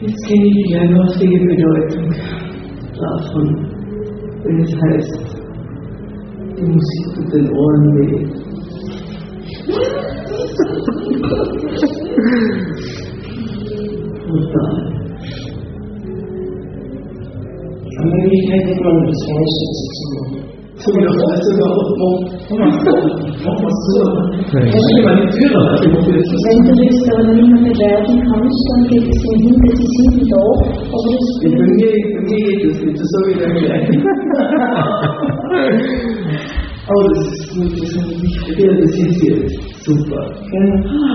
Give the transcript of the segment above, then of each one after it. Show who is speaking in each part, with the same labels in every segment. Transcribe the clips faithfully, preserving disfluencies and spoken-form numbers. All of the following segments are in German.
Speaker 1: Jetzt kenne ich die wahrhaftige Bedeutung davon, wenn es heißt, die Musik tut den Ohren weh. Brutal.
Speaker 2: Aber wie hätte man das Hausschätze zu machen?
Speaker 1: So wie doch alles überhaupt noch. Mach was zu. Ich habe meine Tür noch.
Speaker 3: Wenn du das dann nicht mehr bewerten kannst, dann geht es hin, dass sie sind da, aber das
Speaker 1: Bei mir, bei mir geht das nicht, das sage ich dann gleich. Aber das ist gut, das ist nicht schwer, das ist jetzt super. Ja.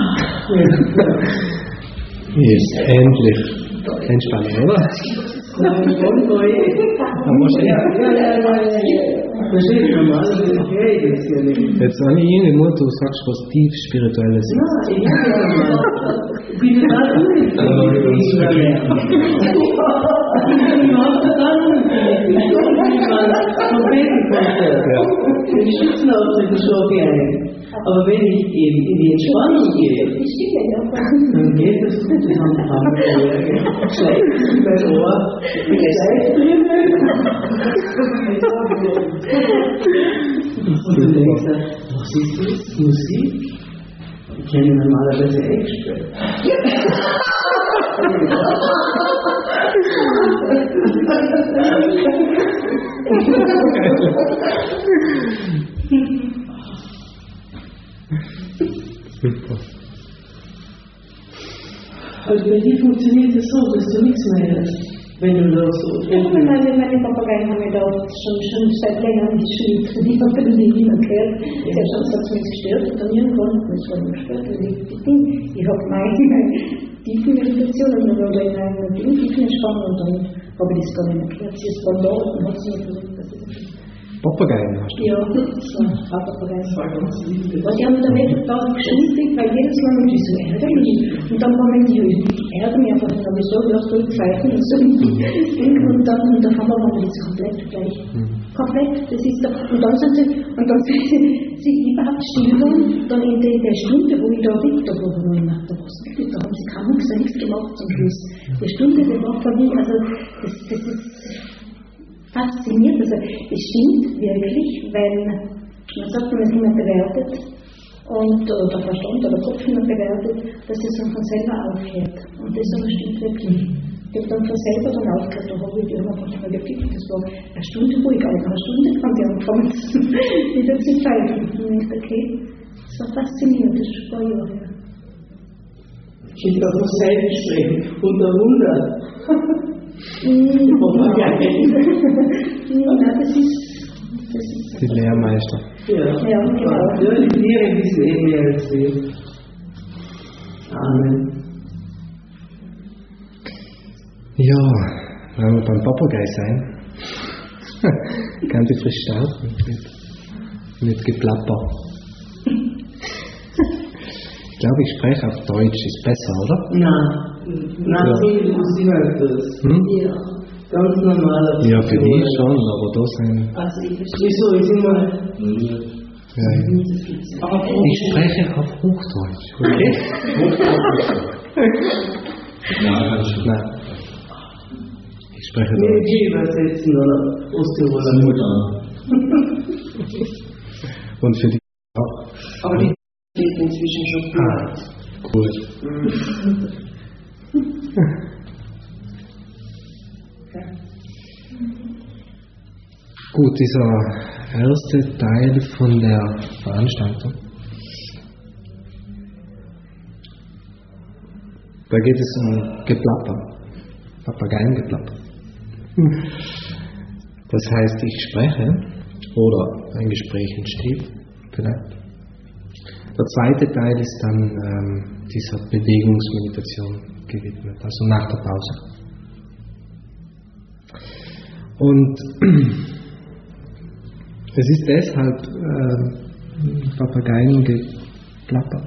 Speaker 4: Hier ist endlich Entspannung, oder?
Speaker 1: Nein, voll neu. Ja, ja, ja, ja. Versteht man mal, das ist okay, das ist ja nicht.
Speaker 4: Jetzt an Ihnen nur, du sagst was tief Spirituelles.
Speaker 1: Ja, ich habe ja mal. Ich bin total unglücklich. Ich habe total unglücklich. Ich war vom Betenkonzert. Den Schützenauftritt schon ein. Aber wenn ich eben in die Entspannung gehe, dann geht das gut. Das haben die Hamburger schlecht. Mein Ohr gleich drinnen. Und du denkst, was ist das? Musik? Ich kenne normalerweise Eckspiel.
Speaker 4: Super.
Speaker 1: Also bei dir funktioniert es so, dass du nichts mehr hörst, wenn du da so...
Speaker 3: Ja, meine, meine Papageien haben mir da schon, schon seit längerem geschrieben. Die haben mir nie wieder gehört. Sie hat schon gesagt, mich gestört und dann irgendwann hat mich schon gestört. Und ich, ich, ich habe meine tiefen Meditationen oder in einer tiefen Entspannung und dann habe ich das gar nicht mehr gehört. Sie ist von da und hat sie mir gesagt, das ist
Speaker 4: Papageien hast du?
Speaker 3: ja, so, Papageien.
Speaker 1: Das war ganz lieb.
Speaker 3: Und die haben dann nicht total geschimpft, weil jedes Mal mit so ärgerlich. Und dann kommen die, die ärgern mich einfach, dann habe ich so, du hast durchgezeichnet und so. Und dann, und dann haben wir mal das komplett gleich. Komplett, das ist da. Und dann sind sie, und dann sind sie, sie überhaupt still waren, dann in der, der Stunde, wo ich da liegt, da wo ich nach der was nicht, da haben sie kaum nichts gemacht zum Schluss. Die Stunde, die war von mir, also, das, das ist fasziniert. Also, es stimmt wirklich, wenn, man sagt, man ist immer bewertet, und, oder der Verstand oder der Kopf immer bewertet, dass es dann von selber aufhört. Und das aber stimmt wirklich. Ich habe dann von selber dann aufgehört, da habe ich die immer manchmal gekickt, das war eine Stunde ruhig, aber nach einer Stunde haben die angefangen, wieder zu pfeifen. Und ich dachte, okay, das war faszinierend, das ist schon ein paar Jahre her.
Speaker 1: Ich habe auch noch Selbstgespräch unter Wunder.
Speaker 3: Oh, ja, nein, das ist, das ist
Speaker 4: Die Lehrmeister.
Speaker 1: Ja,
Speaker 3: ja, genau.
Speaker 1: Ja, die Lehre, die sie eh mehr erzählt. Amen.
Speaker 4: Ja, wenn wir beim Papagei sein, kann die frisch starten mit, mit Geplapper. Ich glaube, ich spreche auf Deutsch, ist besser, oder?
Speaker 1: Nein, nein,
Speaker 4: Ja.
Speaker 1: so wie du sie halt das.
Speaker 4: Hm?
Speaker 1: Ja, ganz normal.
Speaker 4: Ja, für mich schon, aber da sind.
Speaker 1: Also, ich verstehe. Wieso? Ich immer.
Speaker 4: Ja,
Speaker 1: Aber
Speaker 4: ich spreche auf Hochdeutsch, okay? Nein. Ich spreche
Speaker 1: Mir
Speaker 4: Deutsch.
Speaker 1: die übersetzen oder Osttiroler Mutter.
Speaker 4: Und für die auch.
Speaker 2: Aber die geht inzwischen schon gut.
Speaker 4: Ah, gut. Gut, dieser erste Teil von der Veranstaltung. Da geht es um Geplapper, Papageiengeplapper. Das heißt, ich spreche oder ein Gespräch entsteht, vielleicht. Der zweite Teil ist dann ähm, dieser Bewegungsmeditation gewidmet, also nach der Pause. Und es ist deshalb äh, Papageiengeplapper,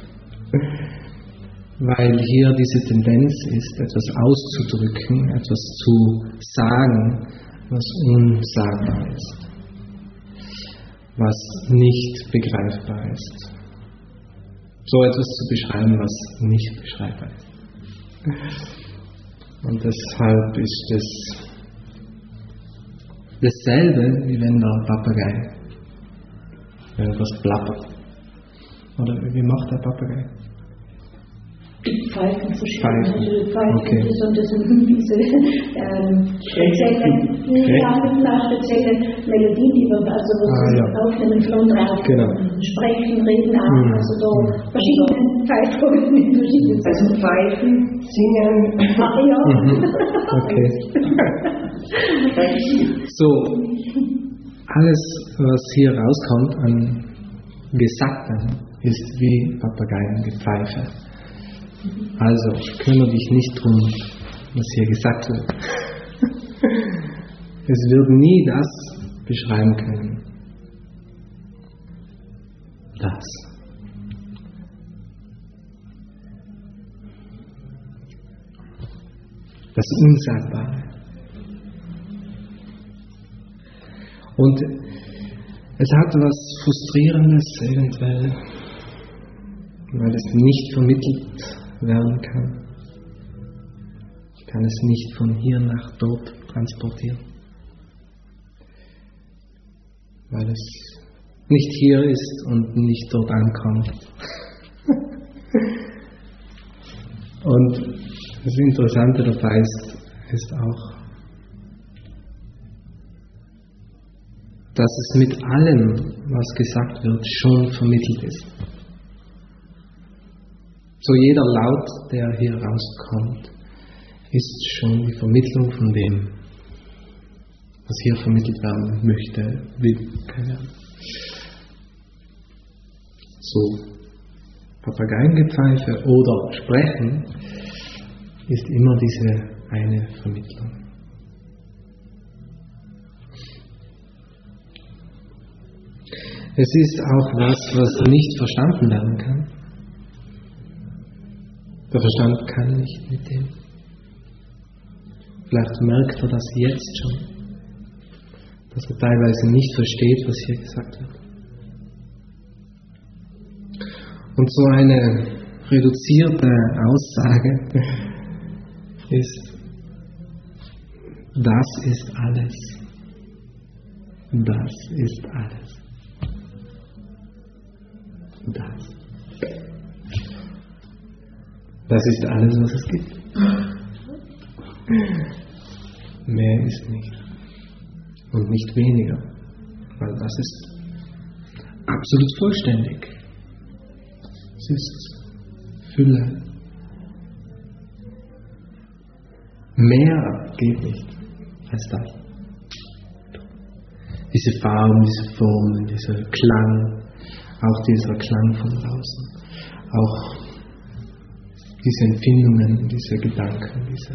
Speaker 4: weil hier diese Tendenz ist, etwas auszudrücken, etwas zu sagen, was unsagbar ist, was nicht begreifbar ist. So etwas zu beschreiben, was nicht beschreibbar ist. Und deshalb ist es dasselbe, wie wenn der Papagei, wenn etwas plappert. Oder wie macht der Papagei?
Speaker 3: Pfeifen verschieden.
Speaker 4: Pfeifen.
Speaker 3: Also Pfeifen,
Speaker 4: Okay.
Speaker 3: das und das sind diese ähm, spezielle, ja, spezielle Melodien, die wir also
Speaker 4: Ah, ja.
Speaker 3: aufnehmen von drauf.
Speaker 4: Genau.
Speaker 3: Sprechen, reden auch,
Speaker 4: Mhm.
Speaker 3: also da verschiedene Pfeifen in verschiedenen
Speaker 2: Also Pfeifen, Singen.
Speaker 3: Ah, ja.
Speaker 4: Mhm. Okay. So, alles, was hier rauskommt an Gesagten, ist wie Papageiengepfeife. Also, kümmere dich nicht drum, was hier gesagt wird. Es wird nie das beschreiben können. Das. Das Unsagbare. Und es hat was Frustrierendes eventuell, weil es nicht vermittelt werden kann. Ich kann es nicht von hier nach dort transportieren, weil es nicht hier ist und nicht dort ankommt. Und das Interessante dabei ist, ist auch, dass es mit allem, was gesagt wird, schon vermittelt ist. So jeder Laut, der hier rauskommt, ist schon die Vermittlung von dem, was hier vermittelt werden möchte, will, keine Ahnung. So, Papageiengepfeife oder Sprechen ist immer diese eine Vermittlung. Es ist auch was, was nicht verstanden werden kann. Der Verstand kann nicht mit dem. Vielleicht merkt er das jetzt schon, dass er teilweise nicht versteht, was hier gesagt wird. Und so eine reduzierte Aussage ist, das ist alles. Das ist alles. Das. Das ist alles, was es gibt. Mehr ist nicht. Und nicht weniger. Weil das ist absolut vollständig. Es ist Fülle. Mehr geht nicht als das. Diese Farben, diese Formen, dieser Klang, auch dieser Klang von draußen, auch diese Empfindungen, diese Gedanken, diese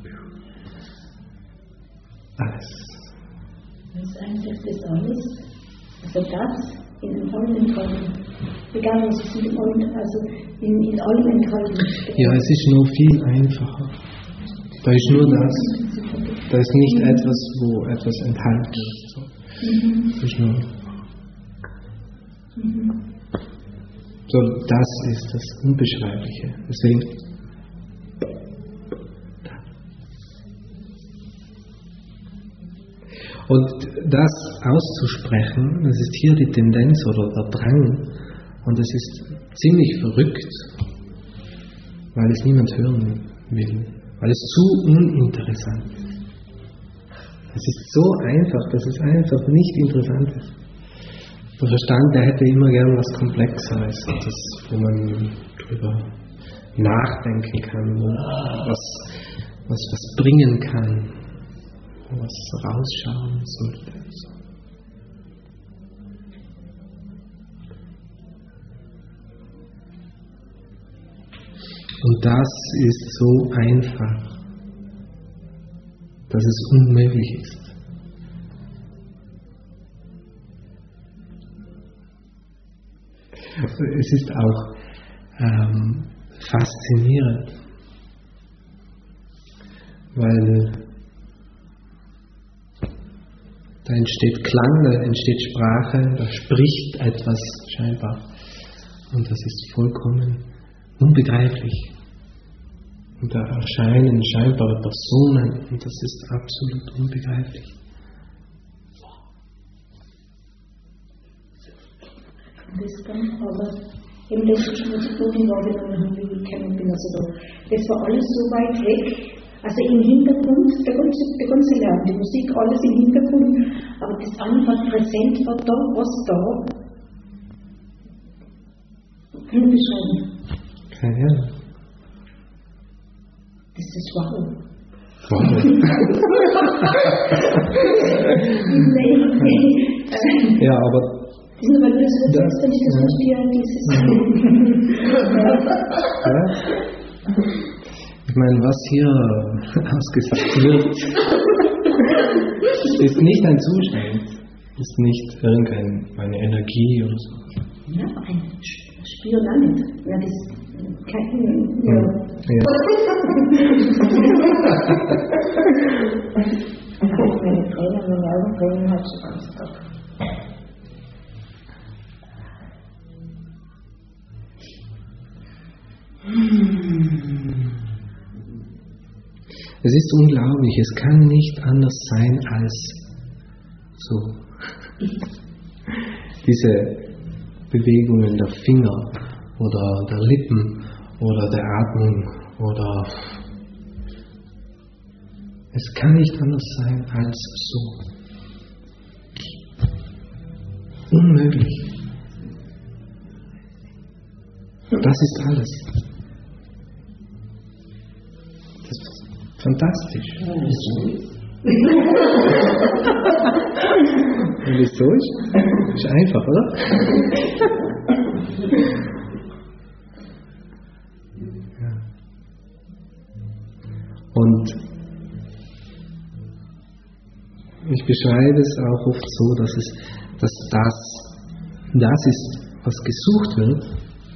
Speaker 4: alles.
Speaker 3: Das ist eigentlich das alles, also das in allem enthalten. Egal was es in allem, also in, in allem enthalten.
Speaker 4: Ja, es ist nur viel einfacher. Da ist nur das. Da ist nicht etwas, wo etwas enthalten ist. So.
Speaker 3: Mhm.
Speaker 4: Das ist nur.
Speaker 3: Mhm.
Speaker 4: So, das ist das Unbeschreibliche. Deswegen. Und das auszusprechen, das ist hier die Tendenz oder der Drang. Und das ist ziemlich verrückt, weil es niemand hören will. Weil es zu uninteressant ist. Es ist so einfach, dass es einfach nicht interessant ist. Der Verstand, der hätte immer gern was Komplexeres, das, wo man drüber nachdenken kann, wo was, was, was bringen kann, wo was rausschauen sollte. Und das ist so einfach, dass es unmöglich ist. Es ist auch ähm, faszinierend, weil da entsteht Klang, da entsteht Sprache, da spricht etwas scheinbar und das ist vollkommen unbegreiflich. Und da erscheinen scheinbare Personen und das ist absolut unbegreiflich.
Speaker 3: Das dann aber im letzten Musikbogen wahrgenommen haben, wie ich gekommen bin. Also da, das war alles so weit weg, also im Hintergrund, der ganze, der ganze Lärm, die Musik, alles im Hintergrund, aber das einfach präsent war da, was da. Kann ich beschreiben?
Speaker 4: Keine Ahnung.
Speaker 3: Das ist wow.
Speaker 4: Wow.
Speaker 3: nee, nee.
Speaker 4: Ja, aber
Speaker 3: das ist aber nur so, das ist dann dieses Spiel, dieses.
Speaker 4: Ja. Ich meine, was hier ausgesagt wird, ist nicht ein Zustand, ist nicht irgendeine Energie oder so.
Speaker 3: Ja, ein Spiel landet. Ja, das kein. Ja.
Speaker 4: Ja.
Speaker 3: Meine Tränen, meine Augenbrauen hat schon ganz drauf.
Speaker 4: Es ist unglaublich, es kann nicht anders sein als so. Diese Bewegungen der Finger oder der Lippen oder der Atmung oder es kann nicht anders sein als so. Unmöglich. Das ist alles. Das ist fantastisch. Wieso? Ist einfach, oder? Ja. Und ich beschreibe es auch oft so, dass es, dass das, das ist, was gesucht wird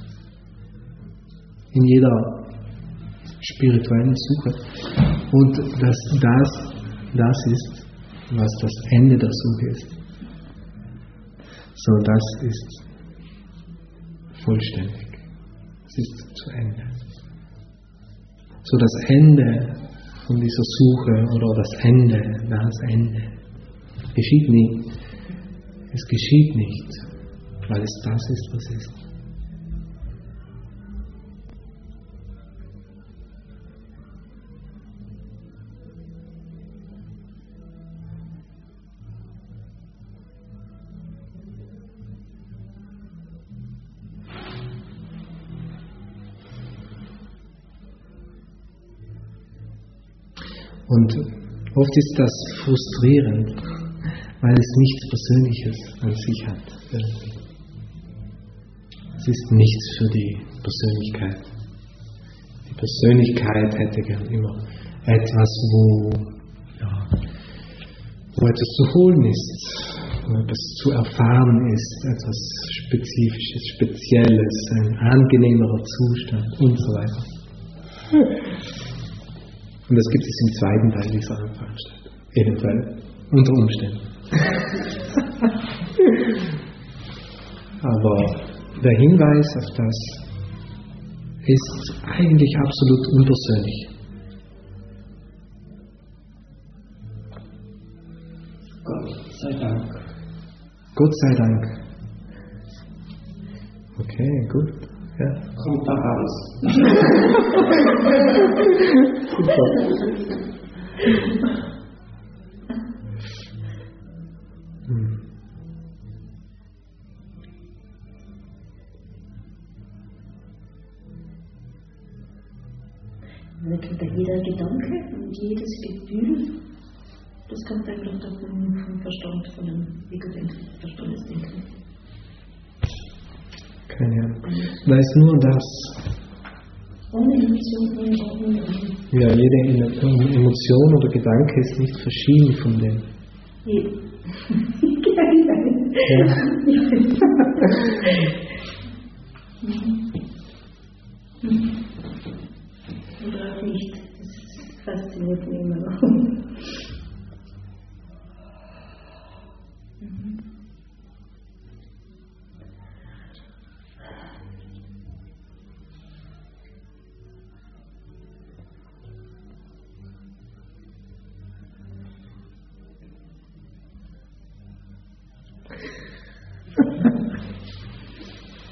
Speaker 4: in jeder spirituellen Suche und dass das, das ist, was das Ende der Suche ist. So, das ist vollständig. Es ist zu Ende. So, das Ende von dieser Suche oder das Ende, das Ende, geschieht nie. Es geschieht nicht, weil es das ist, was ist. Und oft ist das frustrierend, weil es nichts Persönliches an sich hat. Es ist nichts für die Persönlichkeit. Die Persönlichkeit hätte gern immer etwas, wo, ja, wo etwas zu holen ist, wo etwas zu erfahren ist, etwas Spezifisches, Spezielles, ein angenehmerer Zustand und so weiter. Und das gibt es im zweiten Teil dieser Veranstaltung. Eventuell. Unter Umständen. Aber der Hinweis auf das ist eigentlich absolut unpersönlich.
Speaker 2: Gott sei Dank.
Speaker 4: Gott sei Dank. Okay, gut. Ja.
Speaker 2: Kommt da raus.
Speaker 4: Super. Hm.
Speaker 3: Da kommt jeder Gedanke und jedes Gefühl, das kommt eigentlich davon vom Verstand, von dem Ego-Verstandesdenken.
Speaker 4: Keine Ahnung. Da ist nur das.
Speaker 3: Ohne Emotion, ohne Ordnung.
Speaker 4: Ja, jede Emotion oder Gedanke ist nicht verschieden von dem.
Speaker 3: Ja. Oder auch nicht. Das fasziniert mich immer noch.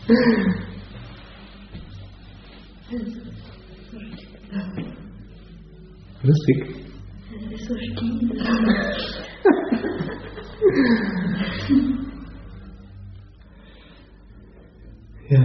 Speaker 4: Lustig.
Speaker 3: Das ist so still.
Speaker 4: Ja.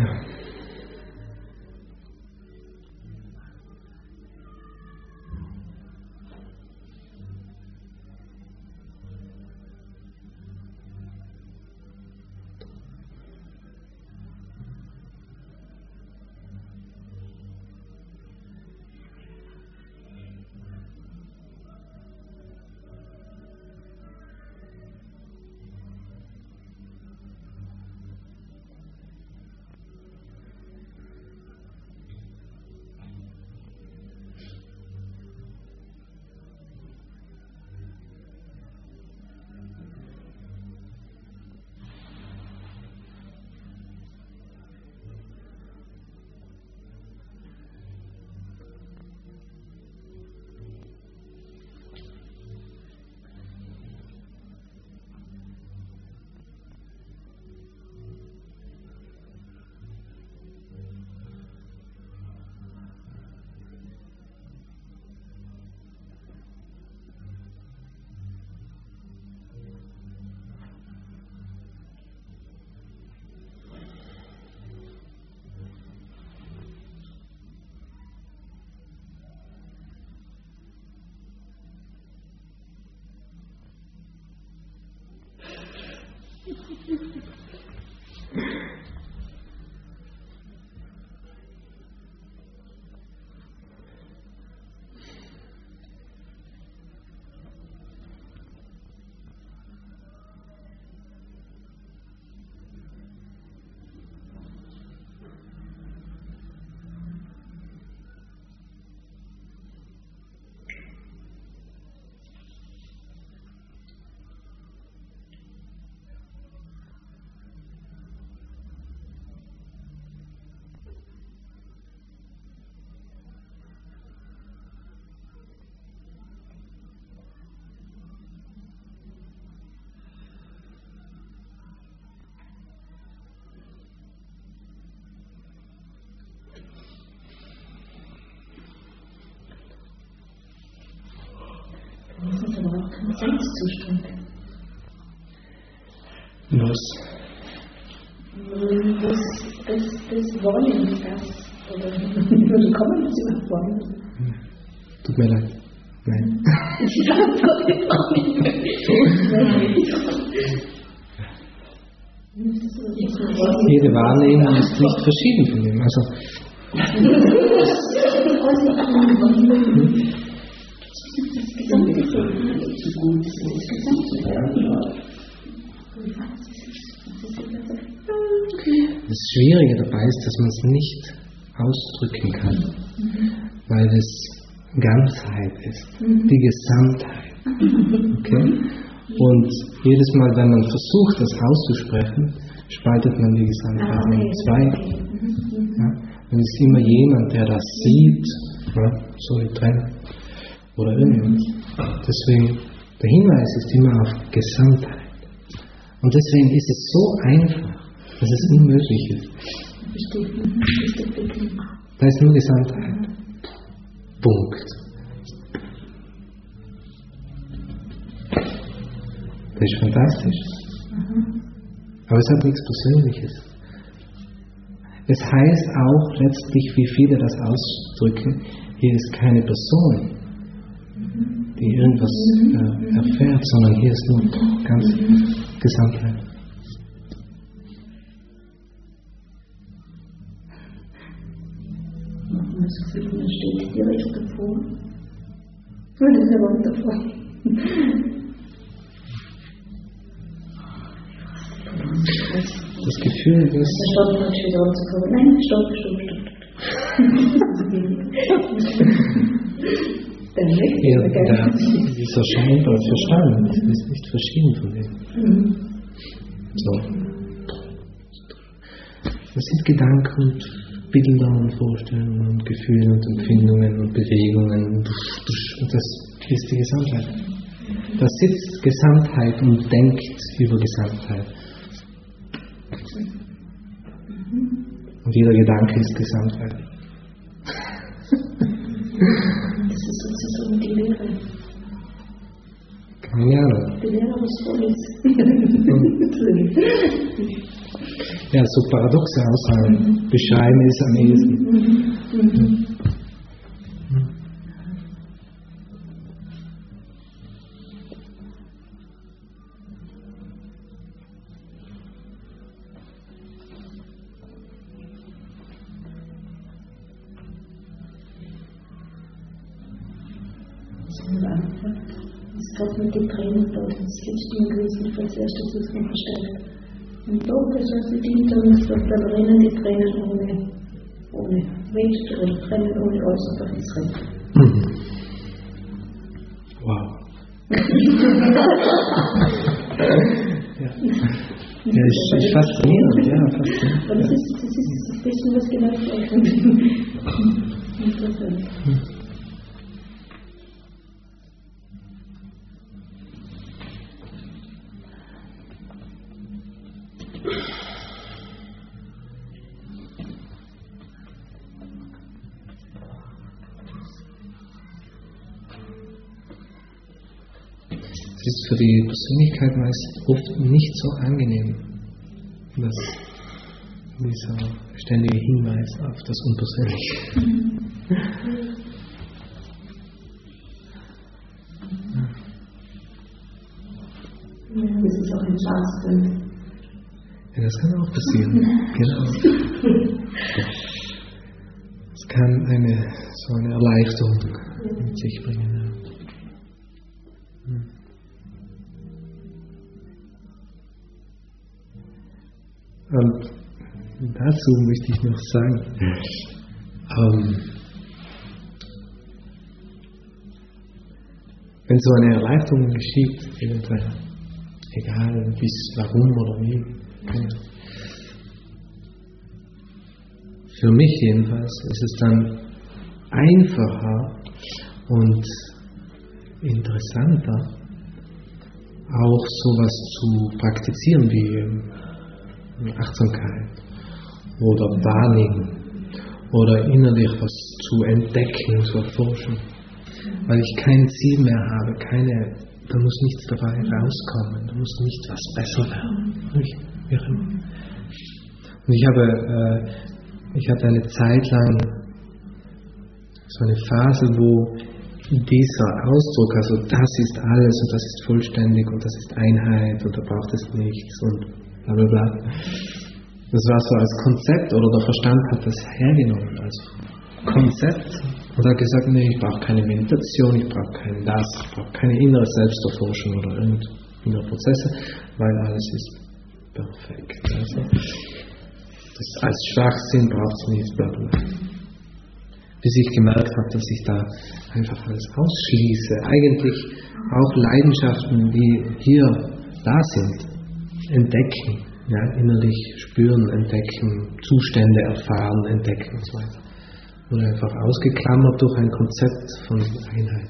Speaker 3: Das ist aber auch kein Seinszustand.
Speaker 4: Was?
Speaker 3: Das, das, das Wollen, das, oder würde kommen zu Wollen.
Speaker 4: Tut mir leid. Nein.
Speaker 3: Ich antworte auch nicht mehr.
Speaker 4: Jede Wahrnehmung ist nicht verschieden von dem. Also, das Schwierige dabei ist, dass man es nicht ausdrücken kann, weil es Ganzheit ist, die Gesamtheit. Okay? Und jedes Mal, wenn man versucht, das auszusprechen, spaltet man die Gesamtheit in zwei. Ja? Und es ist immer jemand, der das sieht, ja? So wie Trennung oder irgendwas. Deswegen, der Hinweis ist immer auf Gesamtheit. Und deswegen ist es so einfach, dass es unmöglich ist. Da ist nur Gesamtheit. Punkt. Das ist fantastisch. Aber es hat nichts Persönliches. Es heißt auch letztlich, wie viele das ausdrücken, hier ist keine Person, die irgendwas äh, erfährt, sondern hier ist nur ganz Gesamtheit.
Speaker 3: Das Gefühl, man steht direkt davor. Und das ist ja wundervoll.
Speaker 4: Das Gefühl ist...
Speaker 3: Stopp, noch wieder runterkommen. Nein, stopp, stopp, stopp.
Speaker 4: Ja, der, dieser scheinbare Verstand ist nicht verschieden von dem.
Speaker 3: Mhm.
Speaker 4: So. Das sind Gedanken und Bilder und Vorstellungen und Gefühle und Empfindungen und Bewegungen. Und das ist die Gesamtheit. Da sitzt Gesamtheit und denkt über Gesamtheit.
Speaker 3: Mhm.
Speaker 4: Und jeder Gedanke ist Gesamtheit.
Speaker 3: Das ist sozusagen die Lehre.
Speaker 4: Keine Ahnung.
Speaker 3: Die Lehre, was voll ist.
Speaker 4: Ja, so paradoxe Aussagen beschreiben es am ehesten.
Speaker 3: Es gab mit den Tränen dort, das Lichtspiel gewesen, als erstes ist man verstärkt. Und dort ist es gedient, dann ist das, da brennen die Tränen ohne, ohne Weg, oder Tränen ohne Äußerung ins Recht.
Speaker 4: Mhm. Wow. ja. Ja, ist, ist faszinierend, ja, faszinierend.
Speaker 3: Aber das ist, das ist ein bisschen was genau gleich. Interessant.
Speaker 4: Mhm. Es ist für die Persönlichkeit meist oft nicht so angenehm, dass dieser ständige Hinweis auf das Unpersönliche.
Speaker 3: Ja, das ist auch ein Schatz.
Speaker 4: Ja, das kann auch passieren. Genau. Es kann eine, so eine Erleichterung mit sich bringen. Ja. Hm. Und dazu möchte ich noch sagen, ähm, wenn so eine Erleichterung geschieht, eventuell, egal bis warum oder wie, für mich jedenfalls ist es dann einfacher und interessanter, auch sowas zu praktizieren wie Achtsamkeit oder Wahrnehmen oder innerlich was zu entdecken, zu erforschen, weil ich kein Ziel mehr habe, keine, da muss nichts dabei rauskommen, da muss nicht was besser werden. Und ich habe, äh, ich hatte eine Zeit lang so eine Phase, wo dieser Ausdruck, also das ist alles und das ist vollständig und das ist Einheit und da braucht es nichts und bla bla bla. Das war so als Konzept, oder der Verstand hat das hergenommen als Konzept und hat gesagt, nee, ich brauche keine Meditation, ich brauche kein das, ich brauche keine innere Selbsterforschung oder irgendeine innere Prozesse, weil alles ist perfekt. Also, das als Schwachsinn braucht es nicht, bla bla. Bis ich gemerkt habe, dass ich da einfach alles ausschließe. Eigentlich auch Leidenschaften, die hier da sind, entdecken, ja, innerlich spüren, entdecken, Zustände erfahren, entdecken und so weiter. Oder einfach ausgeklammert durch ein Konzept von Einheit.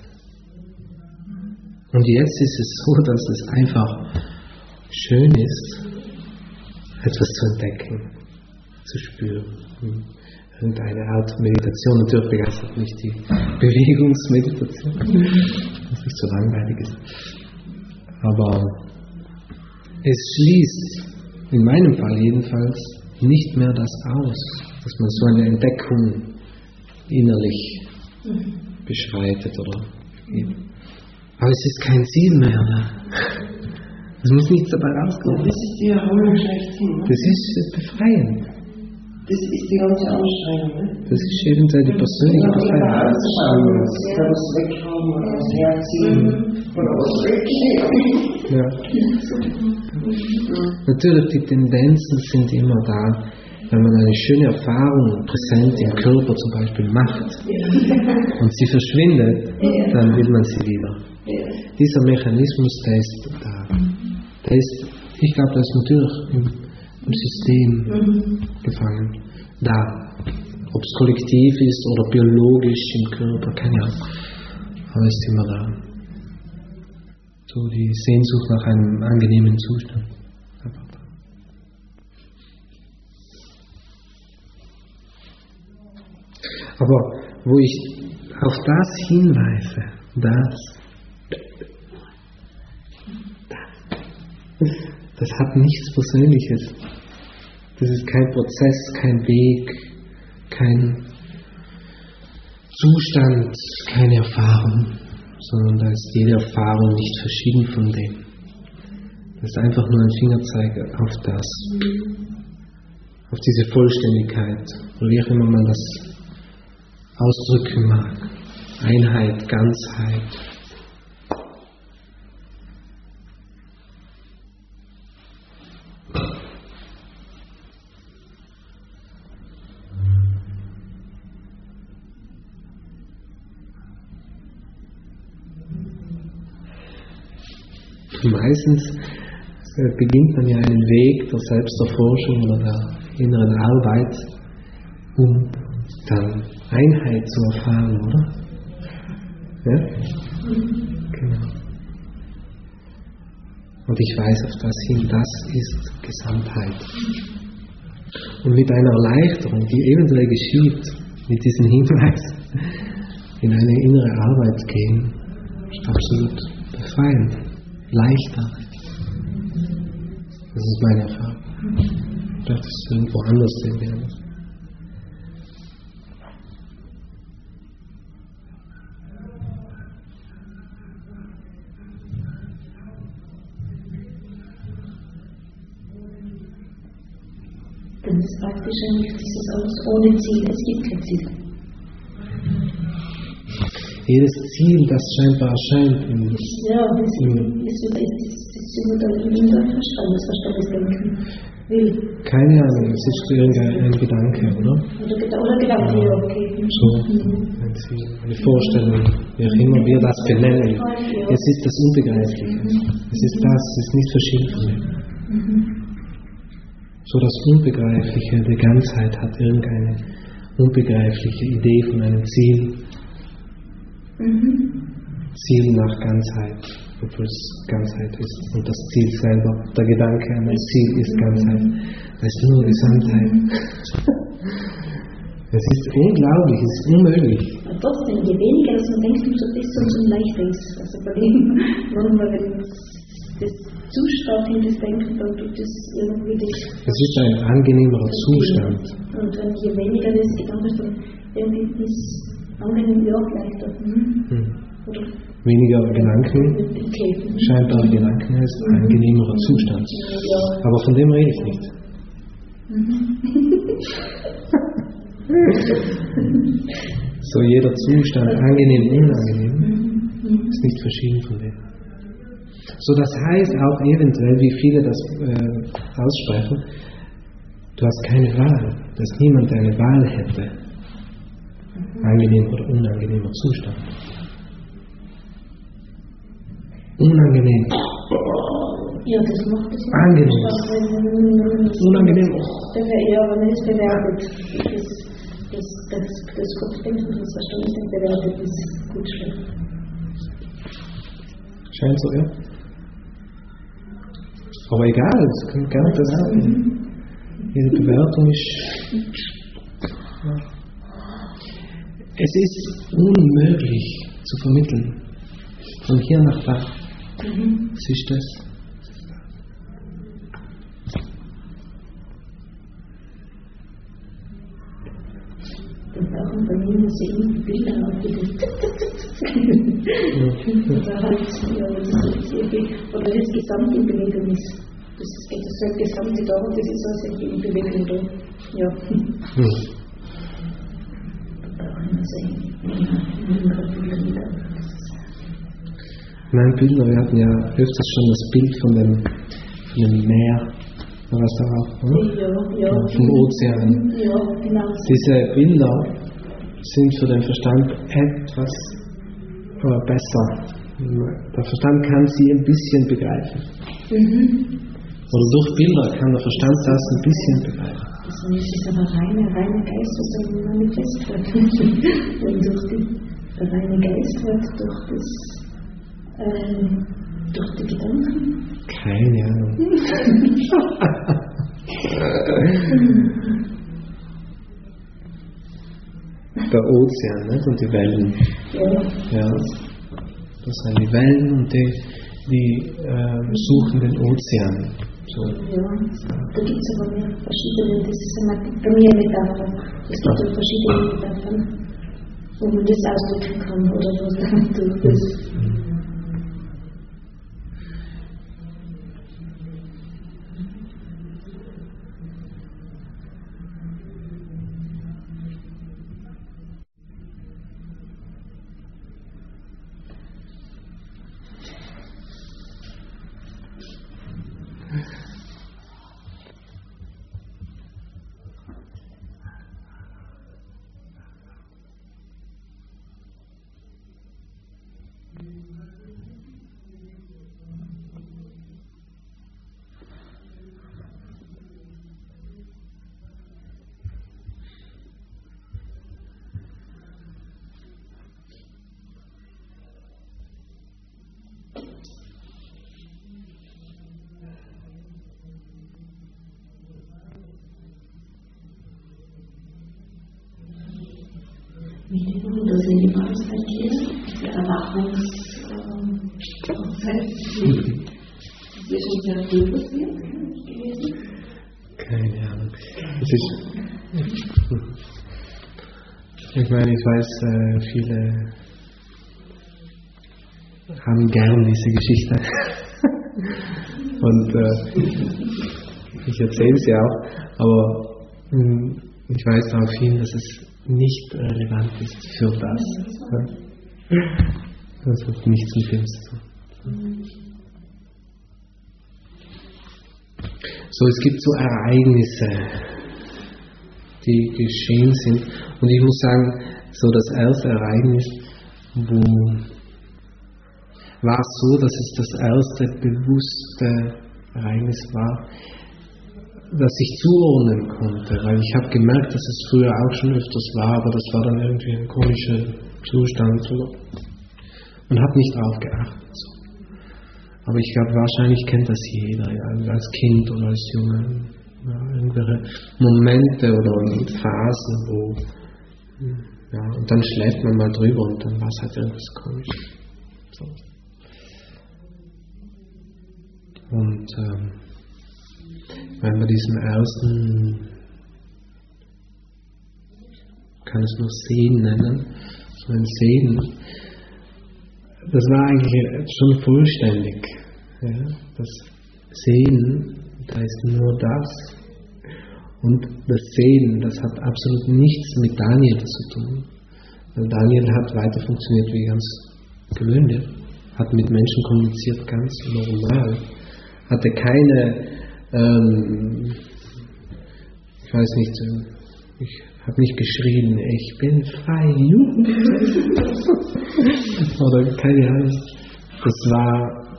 Speaker 4: Und jetzt ist es so, dass es einfach schön ist, etwas zu entdecken, zu spüren. Irgendeine Art Meditation, natürlich begeistert mich die Bewegungsmeditation, was nicht so langweilig ist. Aber es schließt, in meinem Fall jedenfalls, nicht mehr das aus, dass man so eine Entdeckung innerlich beschreitet oder eben. Aber es ist kein Ziel mehr. Es muss nichts dabei rauskommen.
Speaker 2: Das ist die Erholung schlechthin. Ne?
Speaker 4: Das ist befreiend.
Speaker 2: Das ist die ganze Anstrengung. Ne?
Speaker 4: Das ist eben die persönliche Befreiung.
Speaker 2: Da was weghaben oder was herziehen oder was weggeben.
Speaker 4: Ja. Natürlich, die Tendenzen sind immer da, wenn man eine schöne Erfahrung präsent im Körper zum Beispiel macht und sie verschwindet, dann will man sie wieder. Dieser Mechanismus, der ist da. Der ist, ich glaube, der ist natürlich im, im System gefangen. Da. Ob es kollektiv ist oder biologisch im Körper, keine Ahnung. Aber es ist immer da. So die Sehnsucht nach einem angenehmen Zustand. Aber wo ich auf das hinweise, das, das hat nichts Persönliches. Das ist kein Prozess, kein Weg, kein Zustand, keine Erfahrung, sondern da ist jede Erfahrung nicht verschieden von dem. Das ist einfach nur ein Fingerzeig auf das, auf diese Vollständigkeit, oder wie auch immer man das ausdrücken mag. Einheit, Ganzheit. Meistens beginnt man ja einen Weg der Selbsterforschung oder der inneren Arbeit, um dann Einheit zu erfahren, oder? Ja? Genau. Und ich weise auf das hin, das ist Gesamtheit. Und mit einer Erleichterung, die eventuell geschieht, mit diesem Hinweis, in eine innere Arbeit gehen, ist absolut befreiend, leichter. Das ist meine Erfahrung. Ich dachte, das ist irgendwo anders sehen wir das.
Speaker 3: Dann ist praktisch eigentlich dieses alles ohne Ziel, es gibt kein Ziel.
Speaker 4: Jedes Ziel, das scheinbar erscheint in uns.
Speaker 3: Ja, das ist über der Verstand, das Verstandesdenken will.
Speaker 4: Keine Ahnung, es ist irgendein Gedanke, oder?
Speaker 3: Oder, oder Gedanke, ja, okay.
Speaker 4: So, ein Ziel, eine Vorstellung, wie auch immer wir das benennen. Es ist das Unbegreifliche. Es ist das, es ist nicht verschieden von dem. So das Unbegreifliche der Ganzheit hat irgendeine unbegreifliche Idee von einem Ziel. Mhm. Ziel nach Ganzheit, obwohl es Ganzheit ist. Und das Ziel selber, der Gedanke an ein Ziel ist Ganzheit. Das ist nur Gesamtheit. Es ist unglaublich, es ist unmöglich.
Speaker 3: Aber trotzdem, je weniger das man denkt, umso besser und umso leichter ist. Also bei dem, manchmal, wenn das Zustand in das Denken, dann tut es irgendwie das.
Speaker 4: Es ist ein angenehmerer Zustand.
Speaker 3: Und wenn je weniger das Gedanke ist, dann irgendwie ist angenehm, ja, leichter. Hm. Hm.
Speaker 4: Weniger Gedanken,
Speaker 3: okay.
Speaker 4: Scheinbare Gedanken ist ein angenehmerer Zustand.
Speaker 3: Ja.
Speaker 4: Aber von dem rede ich nicht. So jeder Zustand, angenehm, unangenehm, ist nicht verschieden von dem. So das heißt auch eventuell, wie viele das äh, aussprechen, du hast keine Wahl, dass niemand eine Wahl hätte. Angenehm oder unangenehmer Zustand. Unangenehm.
Speaker 3: Ja, das macht es ja.
Speaker 4: Angenehm. Unangenehm.
Speaker 3: Ja, wenn man es bewertet, das, das, das, das Kopfdenken und das Verstandesdenken bewertet, ist gut schlimm.
Speaker 4: Scheint so, ja. Aber egal, das können gerne bewerten. Jede Bewertung ist. Ja. Es ist unmöglich zu vermitteln. Von hier nach da. Mhm. Was ist das?
Speaker 3: Wir brauchen bei mir sehen Bilder auf die Oder halt, ja, das ist irgendwie, oder das Gesamt in Bewegung ist. Das ist das Gesamte da, das ist also in Bewegung da. Ja. Mhm.
Speaker 4: Nein, Bilder, wir hatten ja öfters schon das Bild von dem, von dem Meer, da warst du auch, oder?
Speaker 3: Ja, ja.
Speaker 4: Vom Ozean.
Speaker 3: Ja, genau.
Speaker 4: Diese Bilder sind für den Verstand etwas äh, besser. Der Verstand kann sie ein bisschen begreifen. Mhm. Oder durch Bilder kann der Verstand das ein bisschen begreifen.
Speaker 3: Also es ist aber reiner, reiner Geist, was dann manifest wird. Und durch die, der reine Geist wird durch das, ähm, durch die Gedanken.
Speaker 4: Keine Ahnung. der Ozean, nicht? Und die Wellen.
Speaker 3: Ja.
Speaker 4: Ja. Das sind die Wellen und die, die äh, suchen den Ozean. So.
Speaker 3: Ja, da gibt es aber mehr verschiedene, das ist eine, bei mir eine Metapher. Es gibt ja verschiedene Metaphern, wo man das ausdrücken kann oder was damit durch ist. Das sind die Basisverkehr, der Erwachungsprozess. Das ist schon sehr früh passiert gewesen.
Speaker 4: Keine Ahnung. Es ist, ich meine, ich weiß, äh, viele haben gern diese Geschichte. Und äh, ich erzähle sie auch, aber mh, ich weiß darauf hin, dass es nicht relevant ist für das. Das hat nichts mit dem zu tun. So, es gibt so Ereignisse, die geschehen sind. Und ich muss sagen, so das erste Ereignis, wo war es so, dass es das erste bewusste Ereignis war, das ich zuordnen konnte, weil ich habe gemerkt, dass es früher auch schon öfters war, aber das war dann irgendwie ein komischer Zustand und habe nicht drauf geachtet. So. Aber ich glaube, wahrscheinlich kennt das jeder, ja, als Kind oder als Junge, ja, irgendwelche Momente oder Phasen, wo, ja, und dann schläft man mal drüber und dann war es halt irgendwas komisch. So. Und ähm, wenn bei diesem ersten, kann es nur Sehen nennen, so ein Sehen, das war eigentlich schon vollständig. Ja? Das Sehen, da ist nur das. Und das Sehen, das hat absolut nichts mit Daniel zu tun. Weil Daniel hat weiter funktioniert wie ganz gewöhnlich, hat mit Menschen kommuniziert ganz normal, hatte keine Ähm, ich weiß nicht, ich habe nicht geschrien, ich bin frei, juhu. Oder keine Ahnung. Das war,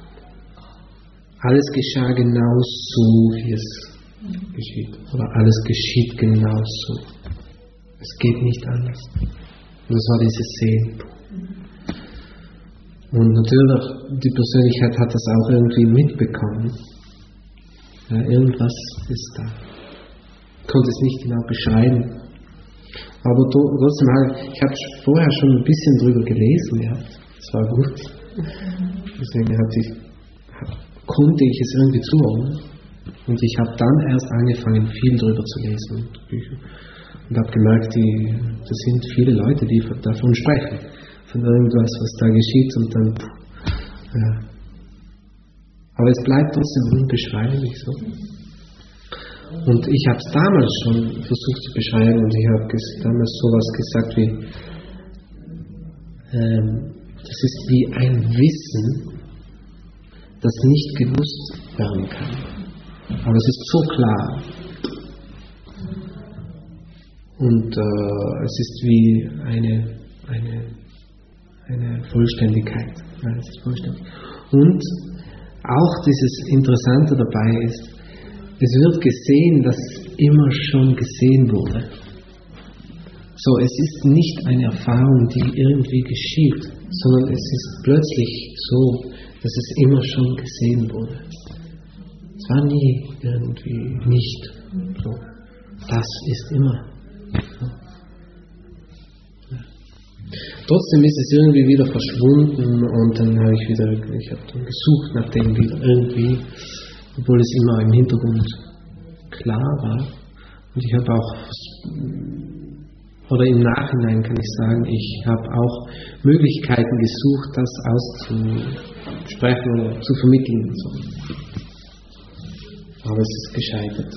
Speaker 4: alles geschah genau so, wie es geschieht. Oder alles geschieht genau so. Es geht nicht anders. Und das war dieses Sehen. Und natürlich, die Persönlichkeit hat das auch irgendwie mitbekommen. Ja, irgendwas ist da. Ich konnte es nicht genau beschreiben. Aber trotzdem, ich habe vorher schon ein bisschen drüber gelesen, ja. Das war gut. Deswegen hatte ich, konnte ich es irgendwie zuordnen. Und ich habe dann erst angefangen, viel drüber zu lesen. Und habe gemerkt, die, das sind viele Leute, die davon sprechen. Von irgendwas, was da geschieht. Und dann, ja. Aber es bleibt trotzdem unbeschreiblich so. Und ich habe es damals schon versucht zu beschreiben und ich habe damals sowas gesagt wie, ähm, das ist wie ein Wissen, das nicht gewusst werden kann. Aber es ist so klar. Und äh, es ist wie eine, eine, eine Vollständigkeit. Ja, es ist vollständig. Und auch dieses Interessante dabei ist, es wird gesehen, dass immer schon gesehen wurde. So, es ist nicht eine Erfahrung, die irgendwie geschieht, sondern es ist plötzlich so, dass es immer schon gesehen wurde. Es war nie irgendwie nicht so. Das ist immer. So. trotzdem ist es irgendwie wieder verschwunden und dann habe ich wieder, ich habe dann gesucht nach dem wieder irgendwie, obwohl es immer im Hintergrund klar war. Und ich habe auch, oder im Nachhinein kann ich sagen, ich habe auch Möglichkeiten gesucht, das auszusprechen oder zu vermitteln. So. Aber es ist gescheitert.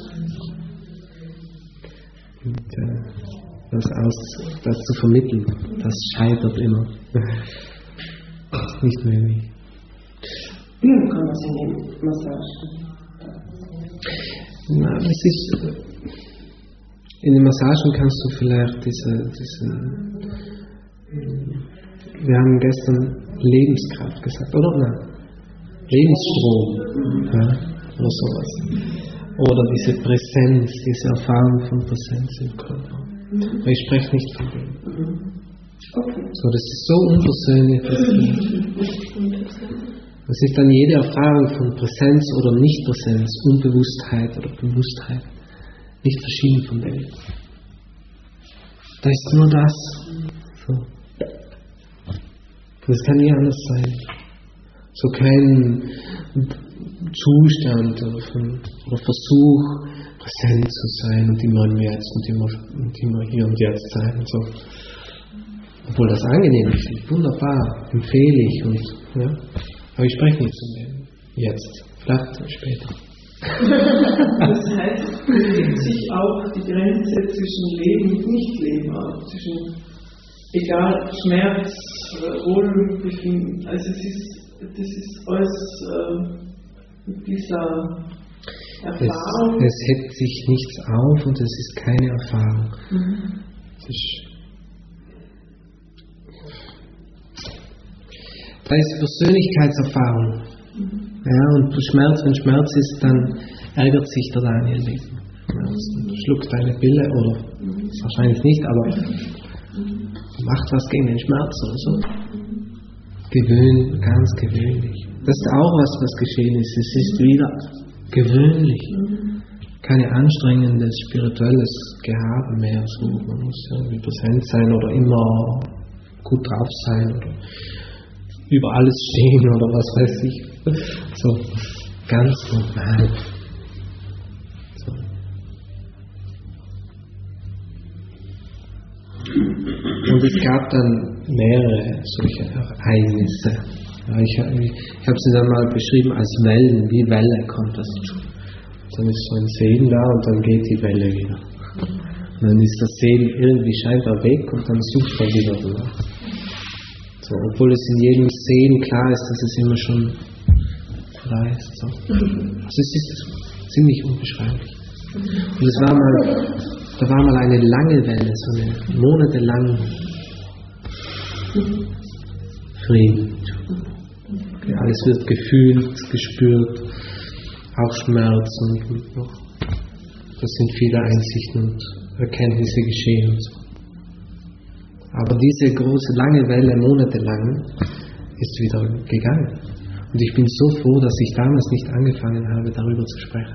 Speaker 4: Und, äh, das, aus, das zu vermitteln, das scheitert immer. Das ist nicht möglich.
Speaker 2: Wie kann man sich in Massagen?
Speaker 4: Na, es ist, in den Massagen kannst du vielleicht diese, diese, wir haben gestern Lebenskraft gesagt, oder? Nein, Lebensstrom, ja, oder sowas. Oder diese Präsenz, diese Erfahrung von Präsenz im Körper. Aber ich spreche nicht von dem.
Speaker 2: Okay.
Speaker 4: So, das ist so unpersönlich. Das ist dann jede Erfahrung von Präsenz oder Nicht-Präsenz, Unbewusstheit oder Bewusstheit, nicht verschieden von dem. Da ist nur das. So. Das kann nie anders sein. So kein Zustand oder, von, oder Versuch, präsent zu sein und immer im Jetzt und immer, und immer hier und jetzt sein und so. Obwohl das angenehm ist, wunderbar, empfehle ich und ja. Aber ich spreche nicht von dem jetzt, vielleicht später.
Speaker 1: Das heißt, es bewegt sich auch die Grenze zwischen Leben und Nicht-Leben ab, zwischen egal Schmerz, Wohlbefinden. Also es ist, das ist alles äh, mit dieser Erfahrung.
Speaker 4: Es, es hebt sich nichts auf und es ist keine Erfahrung.
Speaker 1: Mhm.
Speaker 4: Es ist, da ist Persönlichkeitserfahrung. Mhm. Ja, und Schmerz, wenn Schmerz ist, dann ärgert sich der Daniel nicht. Ja, schluckt eine Pille oder mhm. wahrscheinlich nicht, aber mhm. macht was gegen den Schmerz oder so. Gewöhn, ganz gewöhnlich. Das ist auch was, was geschehen ist. Es ist wieder gewöhnlich. Mhm. Keine anstrengendes spirituelles Gehabe mehr. So, man muss irgendwie präsent sein oder immer gut drauf sein oder über alles stehen oder was weiß ich. So, ganz normal. So. Und es gab dann mehrere solche Ereignisse. Ja, ich ich habe sie dann mal beschrieben als Wellen, wie Welle kommt das. Dann ist so ein Segen da und dann geht die Welle wieder. Und dann ist das Segen irgendwie scheinbar weg und dann sucht er wieder rüber. So, obwohl es in jedem Segen klar ist, dass es immer schon da ist. So. Also es ist ziemlich unbeschreiblich. Und es war mal, da war mal eine lange Welle, so eine monatelang Frieden. Okay, alles wird gefühlt, gespürt, auch Schmerz und, und noch. Das sind viele Einsichten und Erkenntnisse geschehen und so. Aber diese große, lange Welle, monatelang, ist wieder gegangen. Und ich bin so froh, dass ich damals nicht angefangen habe, darüber zu sprechen.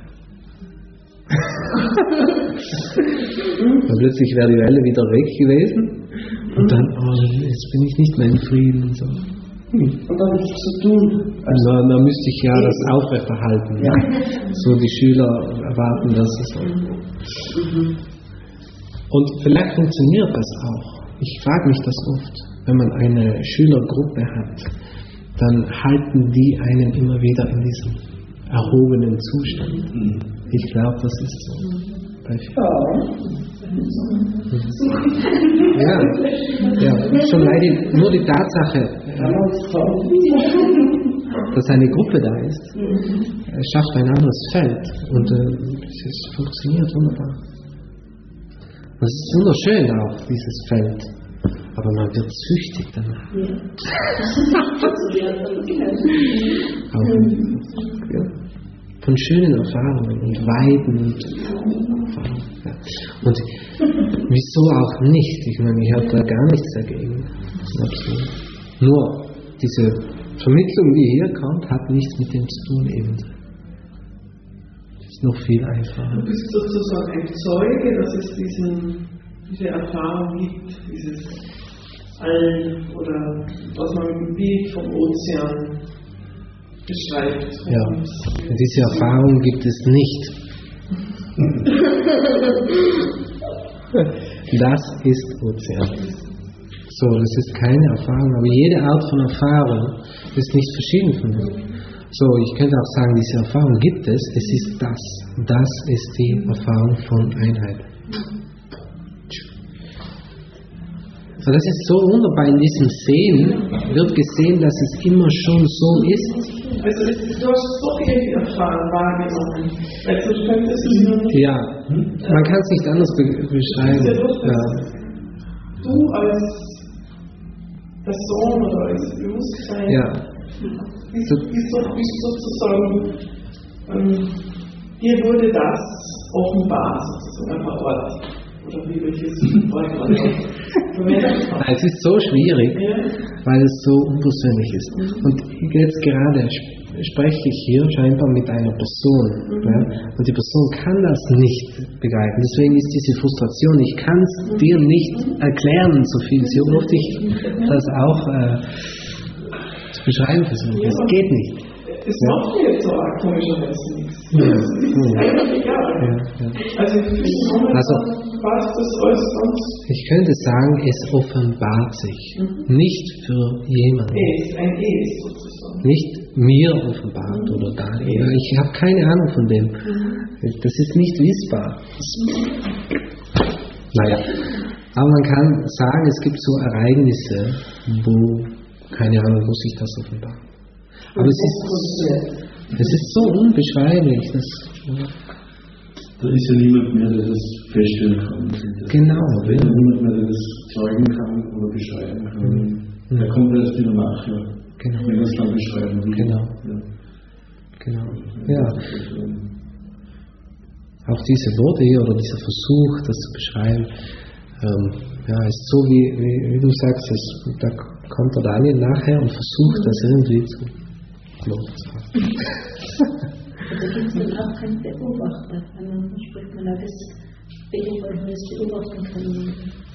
Speaker 4: Weil plötzlich wäre die Welle wieder weg gewesen und dann, oh, jetzt bin ich nicht mehr in Frieden und so.
Speaker 2: Und dann nichts zu tun.
Speaker 4: Also da müsste ich ja das aufrechterhalten. Ja. So die Schüler erwarten das. So. Und vielleicht funktioniert das auch. Ich frage mich das oft. Wenn man eine Schülergruppe hat, dann halten die einen immer wieder in diesem erhobenen Zustand. Ich glaube, das ist so. Bei ja, ja, schon leider nur die Tatsache, dass eine Gruppe da ist, schafft ein anderes Feld und äh, es ist, funktioniert wunderbar. Das ist wunderschön auch, dieses Feld, aber man wird süchtig danach. Auch, ja, von schönen Erfahrungen und Weiden und Erfahrungen. Ja. Und wieso auch nicht? Ich meine, ich habe da gar nichts dagegen. Absolut. Nur diese Vermittlung, die hier kommt, hat nichts mit dem zu tun eben. Das ist noch viel einfacher.
Speaker 1: Du bist sozusagen ein Zeuge, dass es diesen, diese Erfahrung gibt, dieses Allen oder was man mit dem Bild vom Ozean beschreibt.
Speaker 4: Ja, diese Erfahrung gibt es nicht. Das ist Ozean. So, das ist keine Erfahrung, aber jede Art von Erfahrung ist nicht verschieden von mir. So, ich könnte auch sagen, diese Erfahrung gibt es, es ist das. Das ist die Erfahrung von Einheit. So, das ist so wunderbar, in diesem Sehen wird gesehen, dass es immer schon so ist.
Speaker 1: Also du hast so viel erfahren, wahrgenommen. Also du könntest es nur nicht...
Speaker 4: Ja, man kann es nicht anders be- beschreiben. Ja.
Speaker 1: Du als Person oder als Bewusstsein
Speaker 4: Ja.
Speaker 1: bist, bist, bist sozusagen, ähm, dir wurde das offenbar, sozusagen ein Ort. Oder wie welches Wort gerade verwendet habe.
Speaker 4: Es ist so schwierig,
Speaker 1: Ja.
Speaker 4: weil es so unpersönlich ist. Und jetzt gerade sp- spreche ich hier scheinbar mit einer Person. Ja? Und die Person kann das nicht begreifen. Deswegen ist diese Frustration, ich kann es dir nicht erklären, so viel. So oft ich das auch äh, zu beschreiben versuche. Es geht nicht.
Speaker 1: Es macht mir jetzt so arg komischerweise nichts.
Speaker 4: Ja.
Speaker 1: Es ist eigentlich egal.
Speaker 4: Ja, ja.
Speaker 1: Also ich finde,
Speaker 4: Also,
Speaker 1: was das alles sonst
Speaker 4: ich könnte sagen, es offenbart sich. Nicht für jemanden.
Speaker 1: ist, ein ist sozusagen.
Speaker 4: Nicht mir offenbart oder Daniel. Ich habe keine Ahnung von dem. Das ist nicht wissbar. Naja, aber man kann sagen, es gibt so Ereignisse, wo, keine Ahnung, wo sich das offenbart. Aber es ist, es ist so unbeschreiblich. Das,
Speaker 5: Da ist ja niemand mehr, der das feststellen kann.
Speaker 4: genau.
Speaker 5: Da ist ja niemand mehr, der das zeugen kann oder beschreiben kann. Er kommt erst immer nachher,
Speaker 4: Genau.
Speaker 5: wenn er es dann beschreiben will.
Speaker 4: Genau.
Speaker 5: Ja.
Speaker 4: Genau. Ja. Auch diese Worte hier oder dieser Versuch, das zu beschreiben, ähm, ja, ist so wie, wie, wie du sagst, es, da kommt der Daniel nachher und versucht das irgendwie zu loszulassen.
Speaker 3: Da gibt es dann auch keinen Beobachter. Wenn man spricht, man hat das Beobachten, das beobachten können.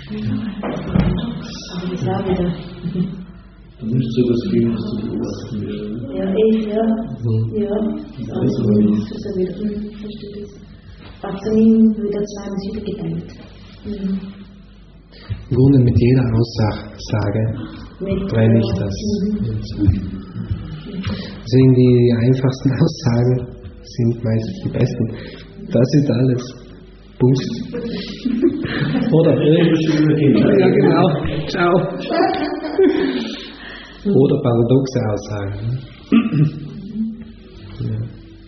Speaker 3: Aber das war wieder.
Speaker 5: Da müsste es etwas geben, was zu beobachten wäre.
Speaker 3: Ja, ich, ja.
Speaker 4: Mhm.
Speaker 3: Ja.
Speaker 5: Das ist aber nicht.
Speaker 3: Das ist ja wieder. Hm, verstehe das. Aktionen wieder zwei und sieben geteilt. Mhm.
Speaker 4: Im Grunde mit jeder Aussage trenne ich das. Deswegen die einfachsten Aussagen sind meistens die besten. Das ist alles Boost. Oder irgendwie. Ja, genau. Ciao. Oder paradoxe Aussagen. Ja.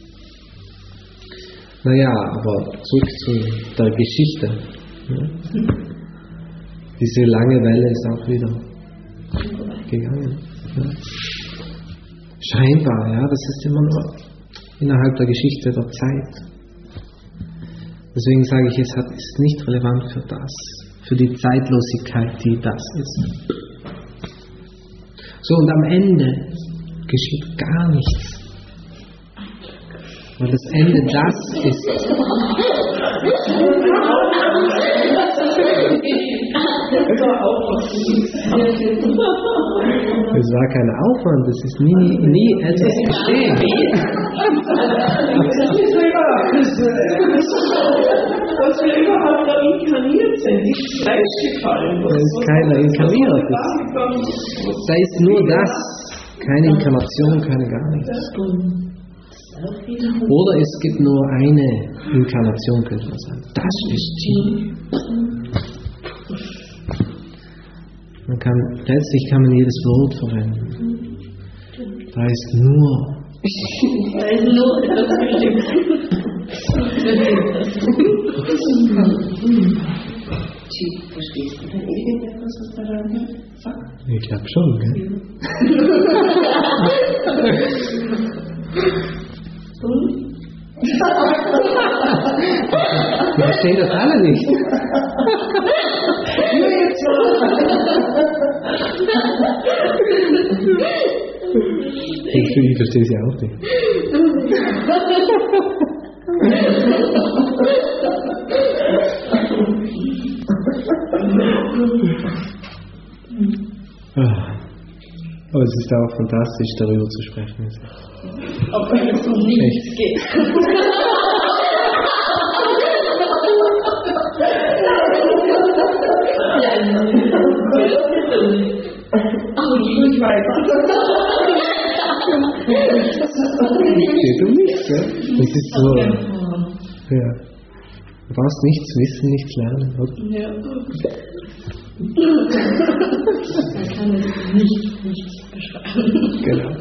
Speaker 4: Naja, aber zurück zu der Geschichte. Ja. Diese lange Welle ist auch wieder gegangen. Ja. Scheinbar, ja, das ist immer nur innerhalb der Geschichte der Zeit. Deswegen sage ich, es hat, ist nicht relevant für das, für die Zeitlosigkeit, die das ist. So, und am Ende geschieht gar nichts. Weil das Ende das ist. Es war kein Aufwand, es ist nie, nie etwas geschehen.
Speaker 1: Dass wir überhaupt da inkarniert sind, ist Fleisch gefallen.
Speaker 4: Da ist keiner inkarniert. Da ist nur das, keine Inkarnation, keine gar nichts. Oder es gibt nur eine Inkarnation, könnte man sagen. Das ist die. Man kann, letztlich kann man jedes Wort verwenden. Da ist nur.
Speaker 3: Da ist nur etwas
Speaker 2: Verstehst du denn irgendetwas, was der Daniel sagt?
Speaker 4: Ich glaube schon, gell? Wir verstehen das alle nicht. Ich, ich verstehe sie auch nicht. Aber es ist auch fantastisch, darüber zu sprechen.
Speaker 3: Auch wenn es um nichts geht.
Speaker 2: Aber ich muss weiter.
Speaker 4: Es geht um nichts, ja? Das ist so. Ja. Du brauchst nichts wissen, nichts lernen, oder?
Speaker 3: Ja. Man kann es nicht, nichts beschreiben.
Speaker 4: Genau.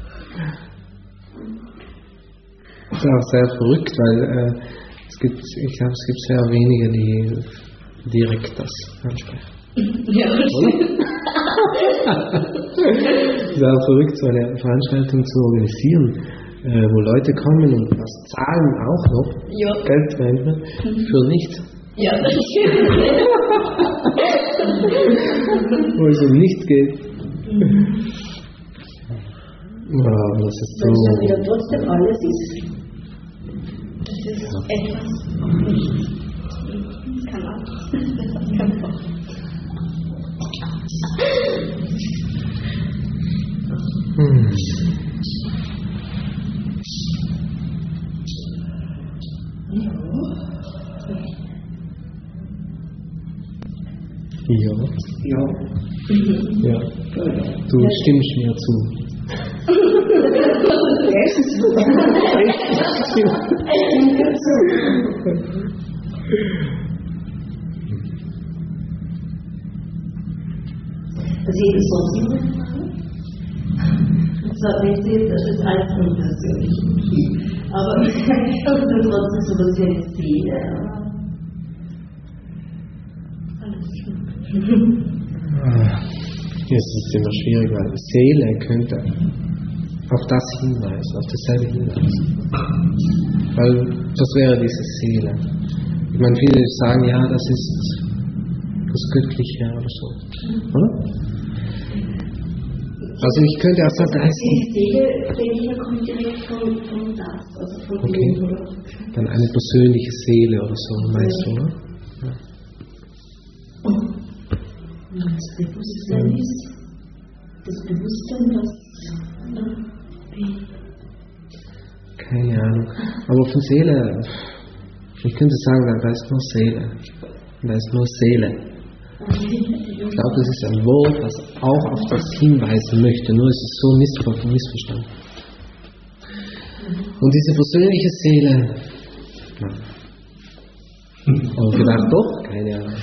Speaker 4: Das ist auch sehr verrückt, weil äh, es gibt, ich glaube, es gibt sehr wenige, die direkt das ansprechen.
Speaker 3: Ja,
Speaker 4: Oder? Es ist auch verrückt, so eine Veranstaltung zu organisieren, äh, wo Leute kommen und das zahlen auch noch,
Speaker 3: ja.
Speaker 4: Geld verwenden, für nichts.
Speaker 3: Ja, das stimmt.
Speaker 4: Wo es um nichts geht. Ja, das ist so.
Speaker 3: Wenn es dann wieder trotzdem alles ist, das ist etwas auch nichts. Das kann alles. Das kann auch.
Speaker 4: Hm. Ja.
Speaker 2: Ja.
Speaker 4: Ja. Du stimmst mir zu.
Speaker 2: Also jeder soll sich machen. Und zwar, wenn Sie, das ist alles unpersönlich. Aber ich habe trotzdem so was wie eine Seele.
Speaker 4: Jetzt ist es immer schwierig, weil Seele könnte auf das hinweisen, auf dasselbe hinweisen. Weil das wäre diese Seele. Ich meine, viele sagen, ja, das ist das Göttliche oder so. Oder? Also ich könnte auch sagen, Geist.
Speaker 3: Die Seele, denke ich, kommt direkt von, von das, also von
Speaker 4: Okay.
Speaker 3: dem, oder?
Speaker 4: Dann eine persönliche Seele oder so, meinst du, oder? Ja.
Speaker 3: Das Bewusstsein ist, das Bewusstsein, das,
Speaker 4: Keine Ahnung. Aber von Seele, ich könnte sagen, da ist nur Seele. Da ist nur Seele. Ich glaube, das ist ein Wort, das auch auf das hinweisen möchte, nur ist es so missver- missverstanden. Und diese persönliche Seele, na, aber vielleicht doch, keine Ahnung.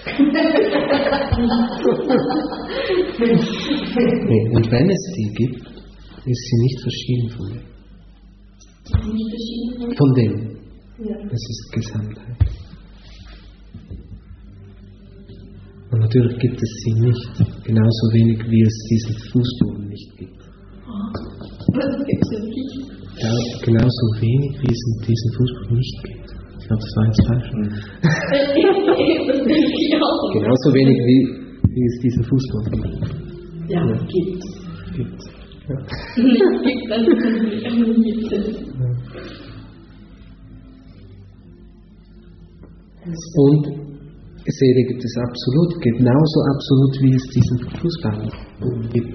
Speaker 4: Nee, und wenn es die gibt, ist sie nicht verschieden von dem.
Speaker 3: nicht verschieden.
Speaker 4: Von dem.
Speaker 3: Ja.
Speaker 4: Es ist Gesamtheit. Und natürlich gibt es sie nicht, genauso wenig wie es diesen Fußboden nicht gibt.
Speaker 3: Das gibt es ja nicht.
Speaker 4: Ja, genauso wenig wie es diesen Fußboden nicht gibt. Ich glaube, das war jetzt falsch.
Speaker 3: Das denke ich auch.
Speaker 4: Genauso wenig wie, wie es diesen Fußboden gibt.
Speaker 3: Ja,
Speaker 4: Ja.
Speaker 3: gibt.
Speaker 4: Gibt. Ja.
Speaker 3: Gibt, dann gibt es.
Speaker 4: Und Seele gibt es absolut, genauso absolut wie es diesen Fußboden gibt.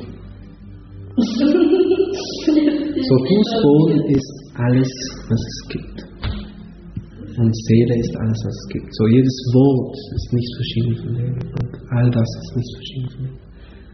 Speaker 4: So, Fußboden ist alles, was es gibt. Und Seele ist alles, was es gibt. So, jedes Wort ist nicht verschieden von dem. Und all das ist nicht verschieden von dem.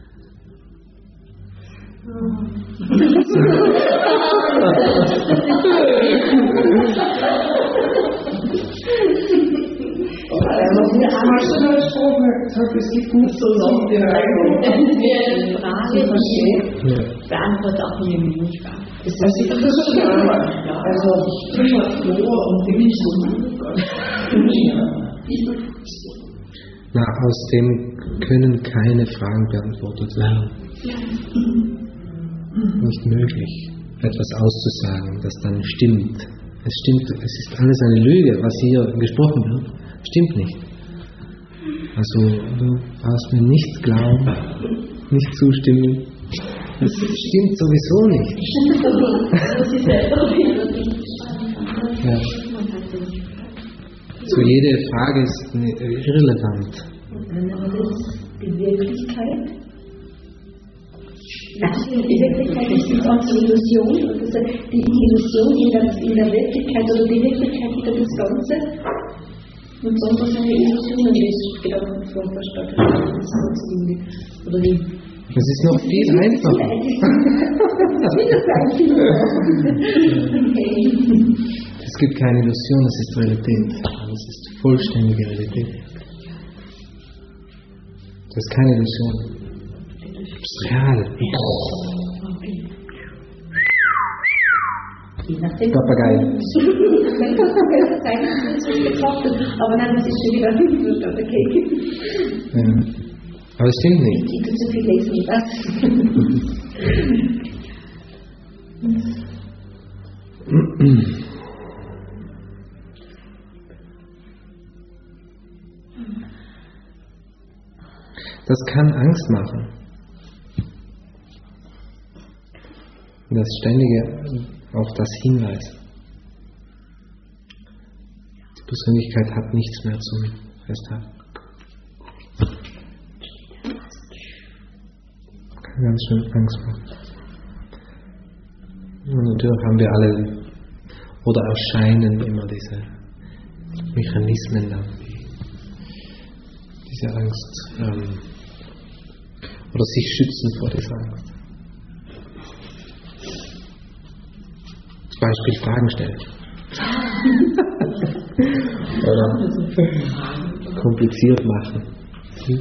Speaker 2: Hast du das schon gesagt, es gibt nicht so lange die Reibung?
Speaker 3: Das wäre eine Frage, die
Speaker 4: Ja.
Speaker 3: beantwortet auch nie nicht war.
Speaker 2: Ist das nicht das Schlimme? Also, ich bin mal froh und bin nicht so
Speaker 4: Na, aus dem können keine Fragen beantwortet werden. Nicht möglich, etwas auszusagen, das dann stimmt. Es stimmt, es ist alles eine Lüge, was hier gesprochen wird. Stimmt nicht. Also, du brauchst mir nicht glauben, nicht zustimmen. Das stimmt sowieso nicht.
Speaker 3: Das ist ja doch wieder
Speaker 4: Ja. So, jede Frage ist irrelevant.
Speaker 3: Und dann aber das die Wirklichkeit, In Wirklichkeit ist es auch die Illusion, also die Illusion in der, in der Wirklichkeit oder die Wirklichkeit über das Ganze. Und sonst was eine Illusion ist, Gedanken von Verstand, oder wie?
Speaker 4: Es ist noch viel einfacher. Es gibt keine Illusion, es ist Realität. Es ist vollständige Realität. Das ist keine Illusion. Das ist real. Papagei.
Speaker 3: Aber nein, das ist schon wieder ein Verstand, okay.
Speaker 4: Ja. Aber es stimmt nicht.
Speaker 3: Ich tue zu viel lesen, was?
Speaker 4: Das kann Angst machen. Das ständige auf das Hinweisen. Die Persönlichkeit hat nichts mehr zum Festhalten. Kann ganz schön Angst machen. Und natürlich haben wir alle oder erscheinen immer diese Mechanismen dann, die diese Angst ähm, oder sich schützen vor dieser Angst. Zum Beispiel Fragen stellen. Oder kompliziert machen. Hm?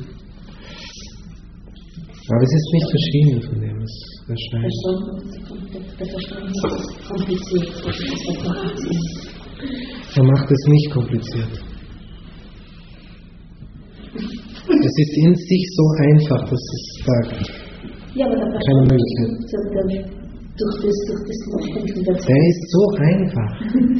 Speaker 4: Aber es ist nicht verschieden von dem, es erscheint.
Speaker 3: Der Verstand ist kompliziert.
Speaker 4: Er macht es nicht kompliziert. Es ist in sich so einfach, dass es sagt.
Speaker 3: Ja, aber der
Speaker 4: Keine Möglichkeit.
Speaker 3: Durch das, durch das Nachdenken dazu.
Speaker 4: Der ist so einfach.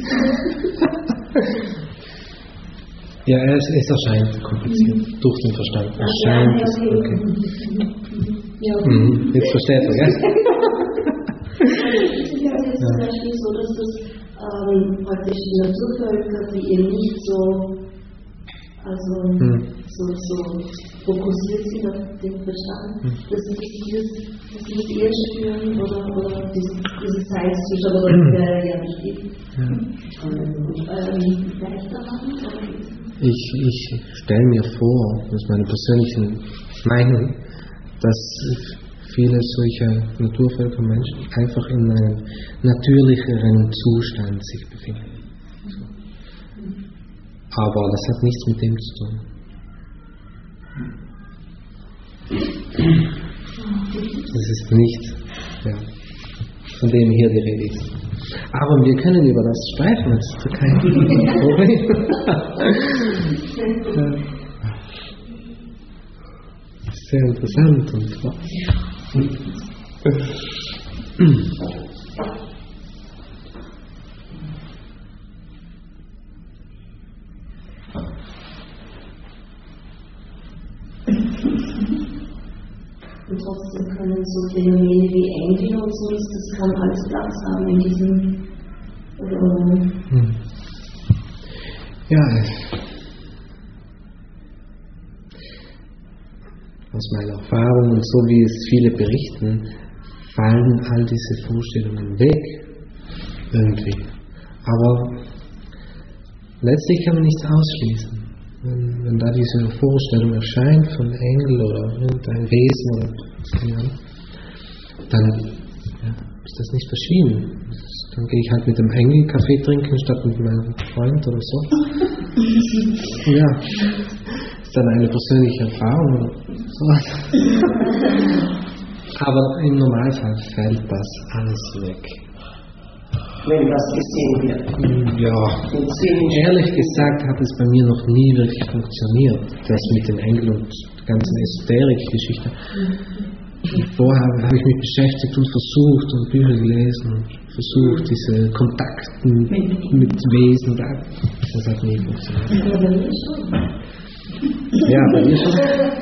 Speaker 4: Ja, es, es erscheint kompliziert. Mhm. Durch den Verstand. Erscheint es. Okay.
Speaker 3: Ja.
Speaker 4: Mhm. Jetzt versteht ihr, ja?
Speaker 2: Es ist ja zum Beispiel so, dass das ähm, praktisch die Naturvölker, die eben nicht so, also hm. so, so fokussiert sind auf den Verstand, hm. dass sie dieses, dass sie das eher spüren oder, oder diese, diese Zeitzustand oder hm. der ja nicht ja. ähm, leichter haben.
Speaker 4: Ich, ich stelle mir vor, das ist meine persönliche Meinung, dass viele solcher Naturvölker Menschen einfach in einem natürlicheren Zustand sich befinden. Aber das hat nichts mit dem zu tun. Das ist nicht, ja, von dem hier die Rede ist. Aber wir können über das sprechen, das ist kein Problem. Sehr interessant und
Speaker 2: Und trotzdem können so Phänomene wie Engel und so, das kann alles Platz haben in diesem Raum.
Speaker 4: Hm. Ja, aus meiner Erfahrung und so wie es viele berichten, fallen all diese Vorstellungen weg irgendwie. Aber letztlich kann man nichts ausschließen. Wenn, wenn da diese Vorstellung erscheint von Engel oder irgendein Wesen oder ja, dann ja, ist das nicht verschieden. Dann gehe ich halt mit dem Engel Kaffee trinken statt mit meinem Freund oder so. Ja, ist dann eine persönliche Erfahrung oder sowas. Aber im Normalfall fällt das alles weg.
Speaker 1: Wenn das gesehen wird.
Speaker 4: Ja, ehrlich gesagt hat es bei mir noch nie wirklich funktioniert, das mit dem Engel und der ganzen Esoterik-Geschichte. Vorher habe ich mich beschäftigt und versucht und Bücher gelesen und versucht, diese Kontakte mit Wesen, das hat nie funktioniert. Ja, bei mir schon.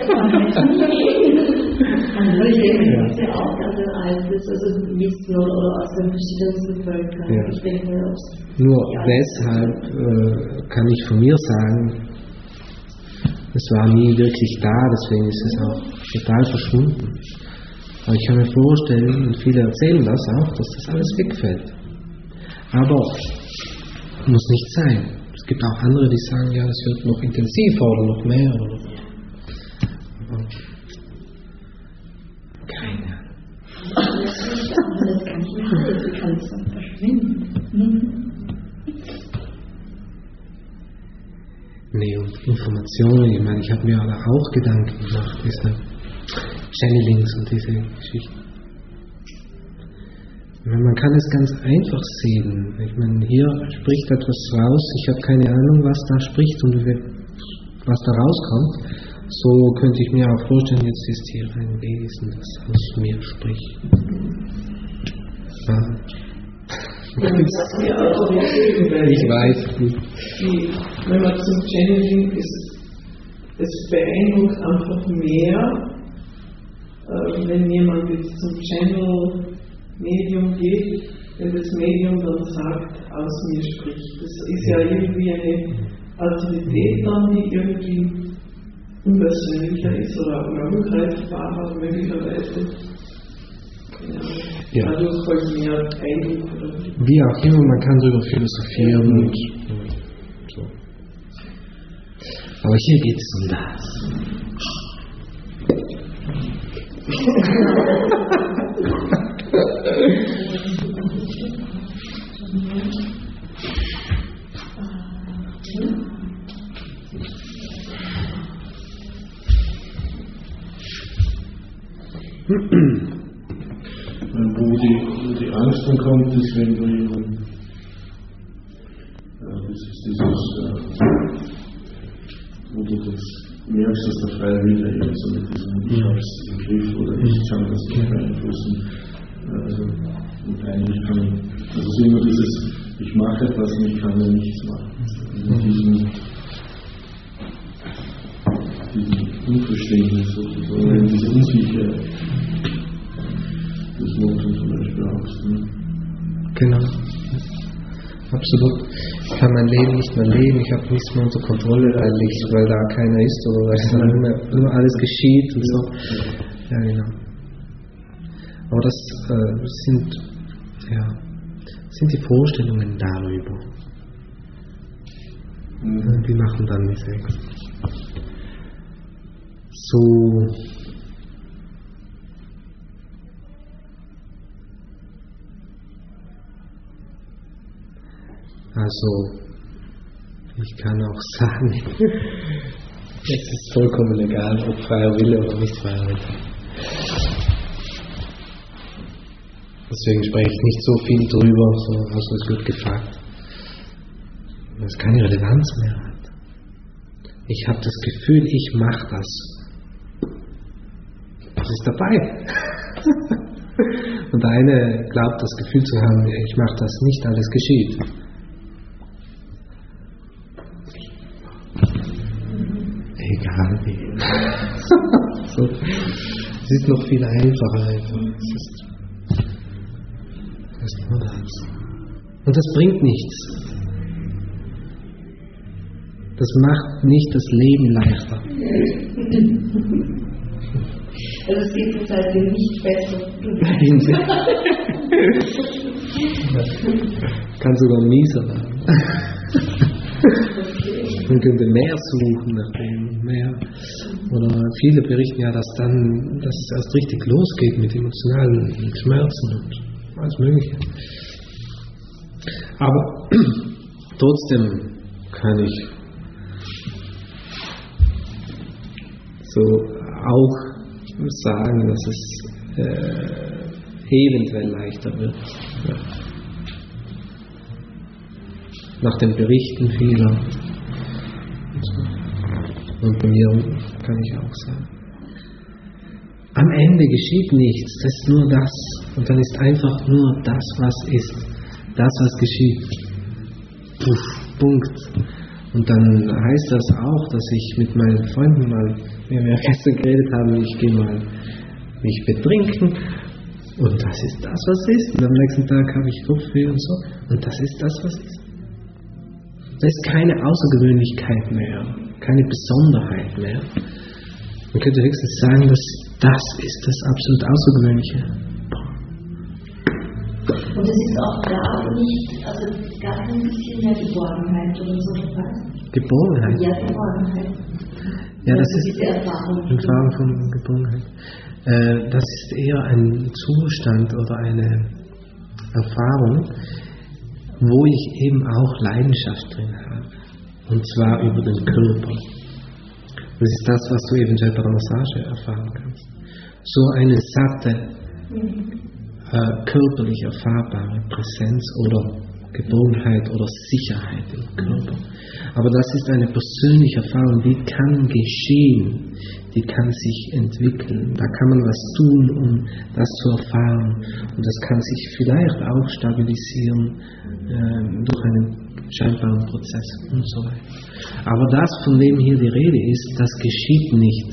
Speaker 2: Also ich denke, das ist ja auch ganz altes, also Wissen oder aus den verschiedensten Völkern.
Speaker 4: Ja.
Speaker 2: Ich denke,
Speaker 4: nur deshalb äh, kann ich von mir sagen, es war nie wirklich da, deswegen ist es auch total verschwunden. Aber ich kann mir vorstellen, und viele erzählen das auch, dass das alles wegfällt. Aber muss nicht sein. Es gibt auch andere, die sagen, ja, es wird noch intensiver oder noch mehr. Oder noch. Aber keine Ahnung.
Speaker 3: Das kann ich nicht sehen, das kann es dann verschwinden.
Speaker 4: Nee, und Informationen, ich meine, ich habe mir auch Gedanken gemacht, diese Channelings und diese Geschichten. Man kann es ganz einfach sehen. Ich meine, hier spricht etwas raus, ich habe keine Ahnung, was da spricht und was da rauskommt. So könnte ich mir auch vorstellen, jetzt ist hier ein Wesen, das aus mir spricht. Ja.
Speaker 1: Ja, also
Speaker 4: Ich weiß nicht.
Speaker 1: Die, wenn man zum Channeling ist, es beeindruckt einfach mehr, äh, wenn jemand jetzt zum Channel-Medium geht, wenn das Medium dann sagt, aus mir spricht. Das ist ja irgendwie eine Autorität dann, die irgendwie unpersönlicher ist oder, oder ungreifbarer möglicherweise. Ja. Dadurch halt mehr Eindruck oder
Speaker 4: wie auch immer, man kann darüber philosophieren und, und so. Aber hier geht es um das.
Speaker 5: Wo die, wo die Angst dann kommt, ist, wenn du jemanden, äh, das ist dieses, äh, wo du das merkst, dass der freie Wille eben so mit diesem Ich hab's im Griff oder ich kann das nicht beeinflussen. Also, und eigentlich kann, also es ist immer dieses, ich mache etwas und ich kann ja nichts machen. Also diesen, diesen Unverständnis sozusagen, diese Unsicherheit. Das Noten zum Beispiel auch. Ne?
Speaker 4: Genau. Absolut. Ich kann mein Leben nicht mehr leben, ich habe nichts mehr unter Kontrolle, weil, ich, weil da keiner ist oder weil dann immer, immer alles geschieht und so. Ja, genau. Aber das äh, sind, ja, sind die Vorstellungen darüber. Mhm. Die machen dann die Sex. So. Also, ich kann auch sagen, es ist vollkommen egal, ob freier Wille oder nicht freier Wille. Deswegen spreche ich nicht so viel drüber, so, also es wird gefragt. Weil es keine Relevanz mehr hat. Ich habe das Gefühl, ich mache das. Das ist dabei. Und der eine glaubt, das Gefühl zu haben, ich mache das, nicht alles geschieht. Egal wie. So. Es ist noch viel einfacher einfach. Es ist, es ist nur das. Und das bringt nichts. Das macht nicht das Leben leichter.
Speaker 3: Also es geht jetzt halt nicht besser.
Speaker 4: Kann sogar mieser werden. Man könnte mehr suchen nach dem, mehr. Oder viele berichten ja, dass dann, dass es erst richtig losgeht mit emotionalen Schmerzen und alles Mögliche. Aber trotzdem kann ich so auch sagen, dass es äh, eventuell leichter wird. Ja. Nach den Berichten vieler. Und bei mir kann ich auch sagen. Am Ende geschieht nichts, das ist nur das. Und dann ist einfach nur das, was ist. Das, was geschieht. Puff, Punkt. Und dann heißt das auch, dass ich mit meinen Freunden mal, wie wir gestern geredet haben, ich gehe mal mich betrinken. Und das ist das, was ist. Und am nächsten Tag habe ich Kopfweh und so. Und das ist das, was ist. Das ist keine Außergewöhnlichkeit mehr, keine Besonderheit mehr. Man könnte höchstens sagen, dass das ist das absolut Außergewöhnliche.
Speaker 2: Und es ist auch da nicht, also gar ein bisschen mehr Geborgenheit oder so dabei.
Speaker 4: Geborgenheit?
Speaker 2: Ja, Geborgenheit.
Speaker 4: Ja, das
Speaker 2: also
Speaker 4: ist
Speaker 2: diese Erfahrung.
Speaker 4: Erfahrung von Geborgenheit. Äh, das ist eher ein Zustand oder eine Erfahrung, wo ich eben auch Leidenschaft drin habe. Und zwar über den Körper. Das ist das, was du eventuell bei der Massage erfahren kannst. So eine satte, äh, körperlich erfahrbare Präsenz oder Geborgenheit oder Sicherheit im Körper. Aber das ist eine persönliche Erfahrung, die kann geschehen, die kann sich entwickeln. Da kann man was tun, um das zu erfahren. Und das kann sich vielleicht auch stabilisieren äh, durch einen scheinbaren Prozess und so weiter. Aber das, von dem hier die Rede ist, das geschieht nicht.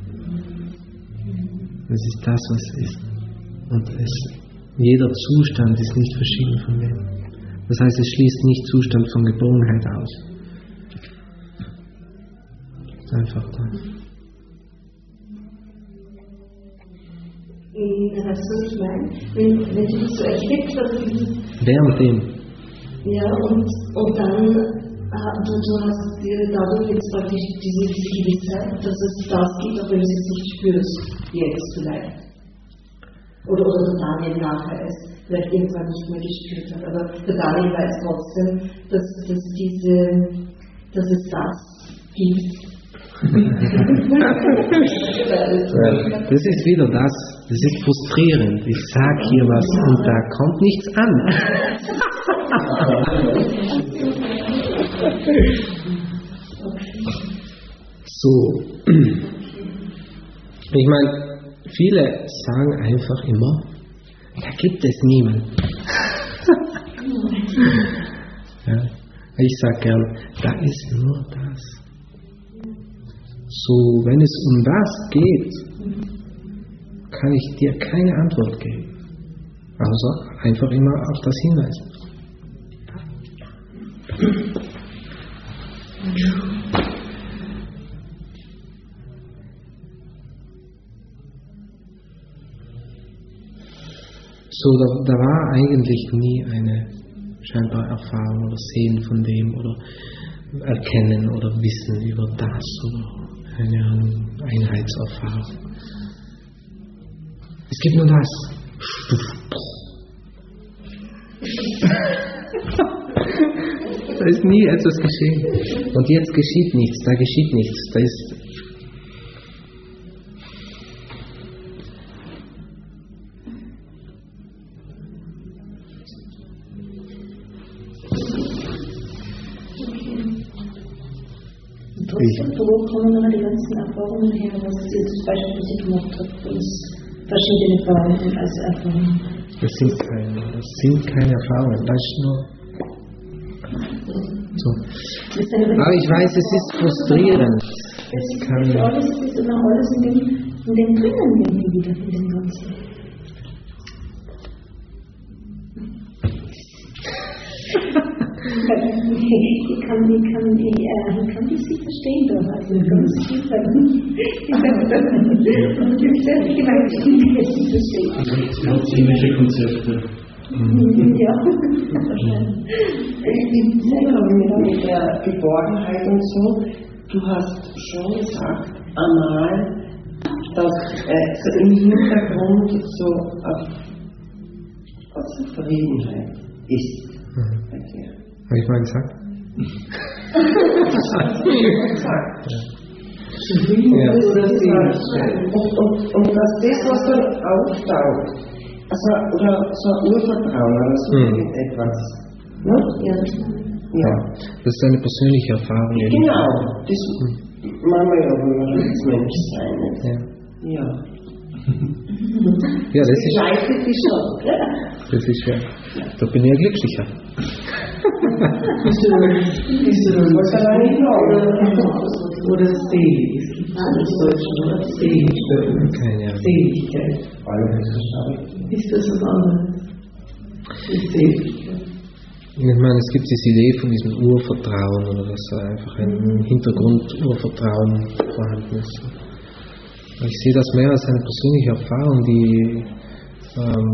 Speaker 4: Das ist das, was ist. Und es, jeder Zustand ist nicht verschieden von dem. Das heißt, es schließt nicht Zustand von Geborgenheit aus. Das ist einfach da.
Speaker 2: Das soll ich meinen, wenn, wenn du das so erkennst, dass
Speaker 4: während dem.
Speaker 2: Ja, und, und dann, äh, du, du hast dir dadurch jetzt praktisch diese, diese Gewissheit, dass es das gibt, auch wenn du es jetzt nicht spürst, jetzt vielleicht. Oder, oder der Daniel nachher es vielleicht irgendwann nicht mehr gespürt hat. Aber der Daniel weiß trotzdem, dass, dass, diese, dass es das gibt.
Speaker 4: Das ist wieder das, das ist frustrierend. Ich sage hier was und da kommt nichts an. So, ich meine, viele sagen einfach immer, da gibt es niemanden. Ja, ich sage gern, da ist nur das. So, wenn es um das geht, kann ich dir keine Antwort geben. Also einfach immer auf das hinweisen. So, da, da war eigentlich nie eine scheinbare Erfahrung oder Sehen von dem oder Erkennen oder Wissen über das oder eine Einheitserfahrung. Es gibt nur das. Da ist nie etwas geschehen. Und jetzt geschieht nichts, da geschieht nichts. Da ist
Speaker 3: Wo kommen dann die ganzen Erfahrungen her, was ihr zum Beispiel sie gemacht habt, das verschiedene Erfahrungen als Erfahrungen?
Speaker 4: Das sind keine, das sind keine Erfahrungen, das ist nur so. Aber ich weiß, es ist frustrierend.
Speaker 3: Es kann alles, es ist immer alles in dem, in dem drinnen irgendwie wieder, in dem Ganzen. Ich kann, ich kann, ich, äh, ich kann das nicht verstehen, da also ganz viel sagen. Ich bin selbst gemeint, ich kann das nicht verstehen.
Speaker 5: Medizinische Konzepte.
Speaker 3: Ja,
Speaker 6: mit der Geborgenheit und so, du hast schon gesagt, einmal, dass äh, so im Hintergrund so auf, auf Zufriedenheit ist.
Speaker 4: Mhm.
Speaker 6: Okay.
Speaker 4: Habe ich mal gesagt?
Speaker 6: Das hast du schon gesagt.
Speaker 4: Ja.
Speaker 6: Und, und, und dass das, was dann auftaucht, also, oder so ein Urvertrauen oder so
Speaker 4: mhm.
Speaker 6: irgendetwas. Ne?
Speaker 2: Ja.
Speaker 6: Ja.
Speaker 4: Das ist eine persönliche Erfahrung.
Speaker 6: Genau, das mhm. machen wir ja, wenn wir Rechtsmensch sein.
Speaker 4: Ja.
Speaker 6: Ja.
Speaker 4: Ja, das ist,
Speaker 6: Leitet die schon, ja?
Speaker 4: das ist schön. Da bin ich ja glücklicher.
Speaker 1: Bist du, bist du
Speaker 6: Was kann man nicht
Speaker 1: oder,
Speaker 6: glauben?
Speaker 1: oder selig? Es gibt das deutsche Wort selig.
Speaker 4: Keine Ahnung.
Speaker 1: Seligkeit. Ist das was anderes? Ist Seligkeit.
Speaker 4: Ich meine, es gibt diese Idee von diesem Urvertrauen oder dass da einfach ein Hintergrund Urvertrauen vorhanden ist. Ich sehe das mehr als eine persönliche Erfahrung, die ähm,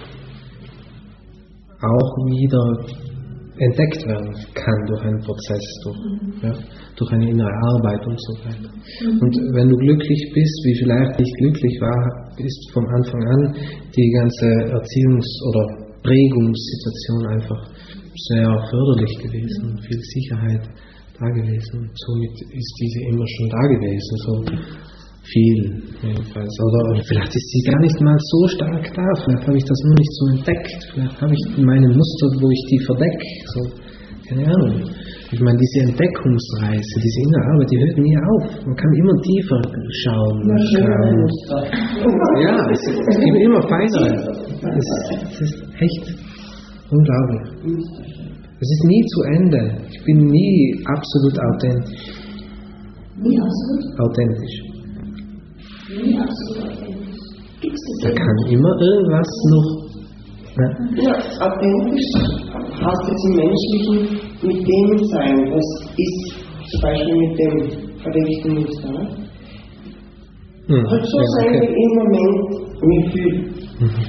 Speaker 4: auch wieder entdeckt werden kann durch einen Prozess, durch, ja, durch eine innere Arbeit und so weiter. Und wenn du glücklich bist, wie vielleicht ich glücklich war, ist von Anfang an die ganze Erziehungs- oder Prägungssituation einfach sehr förderlich gewesen, viel Sicherheit da gewesen. Und somit ist diese immer schon da gewesen, so viel jedenfalls. Oder vielleicht ist sie gar nicht mal so stark da, vielleicht habe ich das nur nicht so entdeckt, vielleicht habe ich meine Muster, wo ich die verdecke, so, keine Ahnung. Ich meine, diese Entdeckungsreise, diese innere Arbeit, die hört nie auf. Man kann immer tiefer schauen. schauen. Ja, es, es gibt immer feinere. Es, es ist echt unglaublich. Es ist nie zu Ende. Ich bin nie absolut authentisch.
Speaker 3: Nie absolut?
Speaker 4: Authentisch.
Speaker 3: Nie absolut authentisch. Gibt's das?
Speaker 4: Da kann immer irgendwas noch. Ne?
Speaker 6: Ja, authentisch heißt jetzt im Menschlichen mit dem sein, was ist, zum Beispiel mit dem verdeckten Muster. Ne?
Speaker 4: Hm.
Speaker 6: Halt so
Speaker 4: Ja,
Speaker 6: sein,
Speaker 4: okay.
Speaker 6: wie im Moment mich fühle.
Speaker 4: Mhm.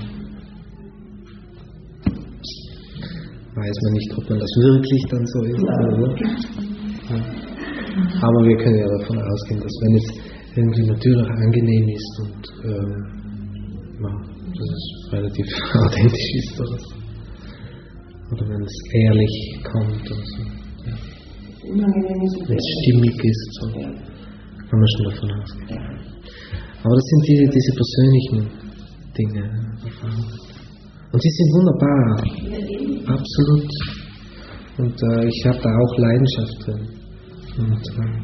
Speaker 4: Weiß man nicht, ob man das wirklich dann so ist. Oder? Ja. Aber wir können ja davon ausgehen, dass wenn es irgendwie natürlich angenehm ist und ähm, ja, dass es relativ authentisch ist oder so. Oder wenn es ehrlich kommt oder so. Ja. Wenn es stimmig ist, so kann man schon davon ausgehen. Aber das sind diese, diese persönlichen Dinge. Und die sind wunderbar. Absolut. Und äh, ich habe da auch Leidenschaft drin. Und äh,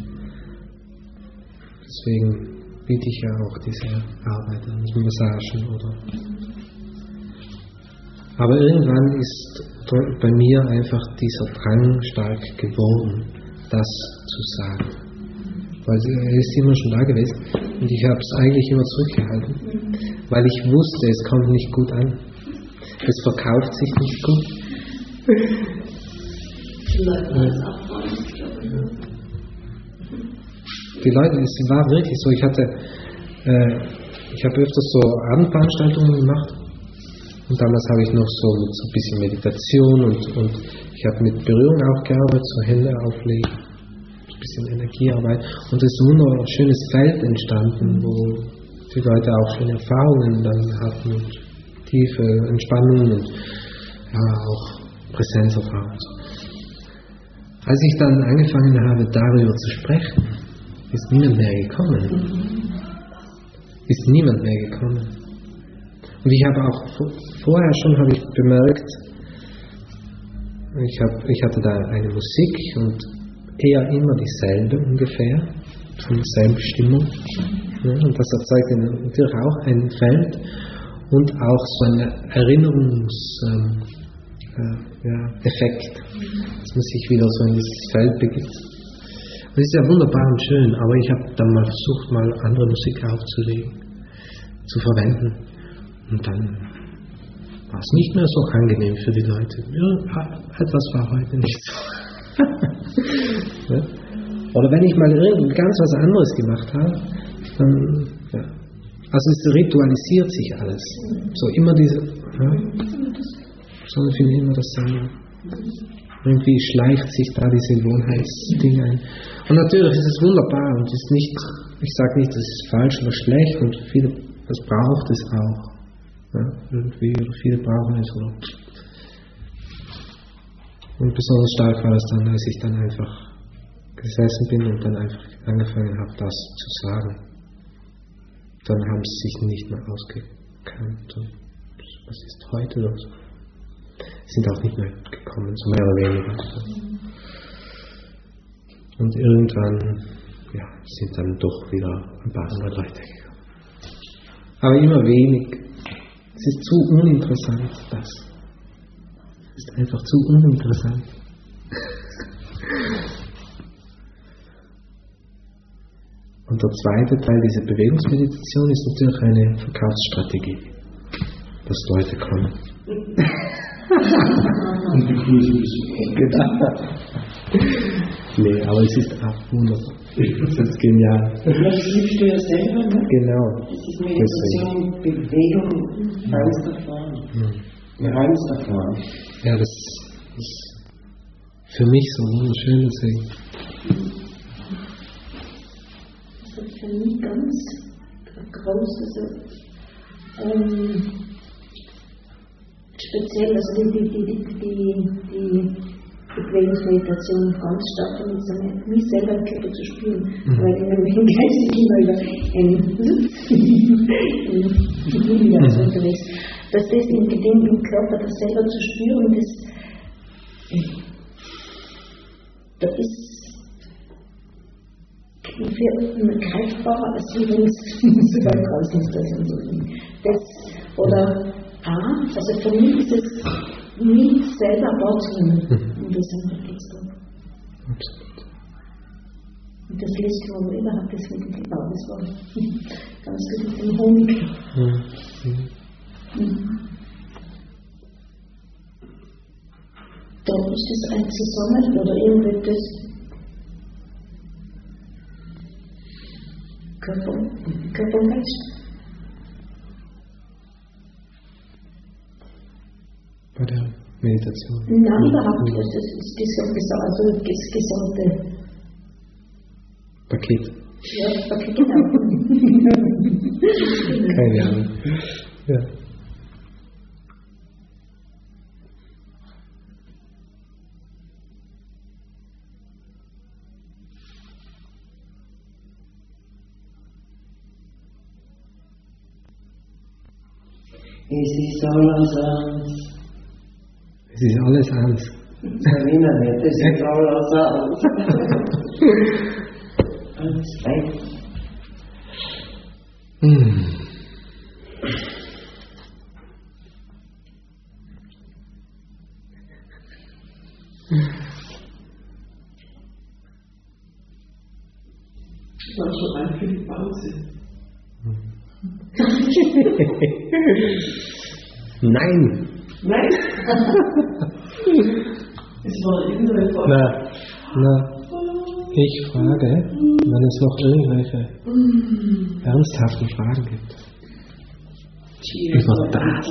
Speaker 4: deswegen biete ich ja auch diese Arbeit an, Massagen oder. Aber irgendwann ist bei mir einfach dieser Drang stark geworden, das zu sagen. Weil er ist immer schon da gewesen und ich habe es eigentlich immer zurückgehalten, weil ich wusste, es kommt nicht gut an. Es verkauft sich nicht gut.
Speaker 2: Die Leute wollen es abbauen.
Speaker 4: Die Leute, es war wirklich so, ich hatte, äh, ich habe öfters so Abendveranstaltungen gemacht und damals habe ich noch so mit so ein bisschen Meditation und, und ich habe mit Berührung auch gearbeitet, so Hände auflegen, ein bisschen Energiearbeit und es ist ein wunderschönes Feld entstanden, wo die Leute auch schöne Erfahrungen dann hatten und tiefe Entspannung und ja, auch Präsenzerfahrung. Als ich dann angefangen habe, darüber zu sprechen, ist niemand mehr gekommen. Ist niemand mehr gekommen. Und ich habe auch vorher schon habe ich bemerkt, ich, hab, ich hatte da eine Musik und eher immer dieselbe ungefähr, von derselben Stimmung. Ja, und das erzeugt natürlich auch ein Feld und auch so einen Erinnerungseffekt, äh, ja, Effekt, dass man sich wieder so in dieses Feld begibt. Das ist ja wunderbar und schön, aber ich habe dann mal versucht, mal andere Musik aufzulegen, zu verwenden. Und dann war es nicht mehr so angenehm für die Leute. Ja, etwas war heute nicht so. Ja? Oder wenn ich mal irgend ganz was anderes gemacht habe, dann, ja. Also es ritualisiert sich alles. So immer diese, ja, so finde ich immer dasselbe. Irgendwie schleicht sich da diese Gewohnheitsdinge ein. Und natürlich ist es wunderbar und ist nicht, ich sage nicht, das ist falsch oder schlecht und viele, das braucht es auch. Ja, irgendwie, oder viele brauchen es. Oder. Und besonders stark war das dann, als ich dann einfach gesessen bin und dann einfach angefangen habe, das zu sagen. Dann haben sie sich nicht mehr ausgekannt. Und was ist heute los? Sind auch nicht mehr gekommen, so mehr oder weniger. Und irgendwann ja, sind dann doch wieder ein paar andere Leute gekommen. Aber immer wenig. Es ist zu uninteressant, das. Es ist einfach zu uninteressant. Und der zweite Teil dieser Bewegungsmeditation ist natürlich eine Verkaufsstrategie, dass Leute kommen.
Speaker 5: Und die Kurse
Speaker 4: Genau. Nee, aber es ist auch wunderbar. Das ist genial.
Speaker 6: Das liebst du ja selber, ne?
Speaker 4: Genau.
Speaker 6: Das ist Meditation, Bewegung, reinster Form.
Speaker 4: Mhm.
Speaker 6: In reinster Form.
Speaker 4: Ja, das ist für mich so wunderschön, deswegen.
Speaker 3: Das ist für mich ganz groß, also ähm, speziell, also die, die, die, die, die, die Bewegungsmeditation ganz stark damit sein, mich selber im Körper zu spüren, mhm. weil ich mein Geist immer über ein Universum unterwegs. Dass das in dem im Körper, das selber zu spüren, das, das ist greifbarer als wie wenn es über Konzentration das oder A, also für mich ist es mich selber wahrzunehmen. Und das einfach geht es dann.
Speaker 4: Absolut.
Speaker 3: Und das letzte Mal überhaupt das mit dem Bau, das war ganz gut mit dem Honig.
Speaker 4: Mhm.
Speaker 3: Mhm. Da ist das ein Zusammenhang oder irgendwie das Körper, Körper und Geist.
Speaker 4: Bei der Meditation?
Speaker 3: Nein, überhaupt nicht. Das ist das, also das gesamte
Speaker 4: Paket.
Speaker 3: Ja, Paket, genau.
Speaker 4: Keine Ahnung. Ja.
Speaker 6: Es ist alles eins.
Speaker 4: Es ist alles eins.
Speaker 6: Sabina nicht, es ist alles eins. Alles eins.
Speaker 4: Hm.
Speaker 1: Das war schon ein viel Pause.
Speaker 4: Nein!
Speaker 1: Nein! Es war innere Frage.
Speaker 4: Na, na, ich frage, wenn es noch irgendwelche ernsthaften Fragen gibt. Über das.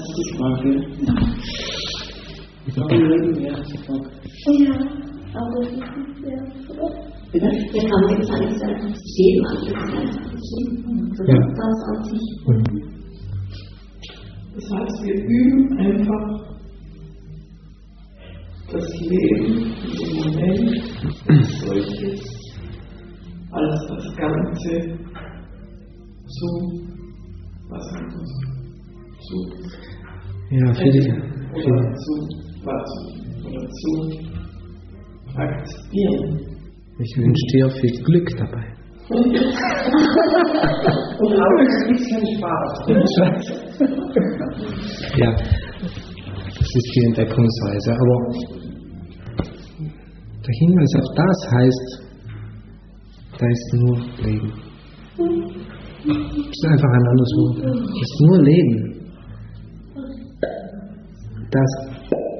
Speaker 4: Über das.
Speaker 2: Ja, aber das ist ja, bitte? Der kann jetzt alles sein, jedem anders sein. So
Speaker 4: Ja.
Speaker 2: das an sich.
Speaker 4: Mhm.
Speaker 1: Das heißt, wir üben einfach das Leben im Moment als solches, als das Ganze so, was man so
Speaker 4: Ja, viele,
Speaker 1: oder
Speaker 4: viele.
Speaker 1: zu wahrzunehmen oder zu akzeptieren.
Speaker 4: Ich wünsche dir viel Glück dabei.
Speaker 6: Und auch ein bisschen Spaß.
Speaker 4: Ja, das ist die Entdeckungsweise. Aber der Hinweis auf das heißt, da ist nur Leben. Das ist einfach ein anderes Wort. Das ist nur Leben. Das,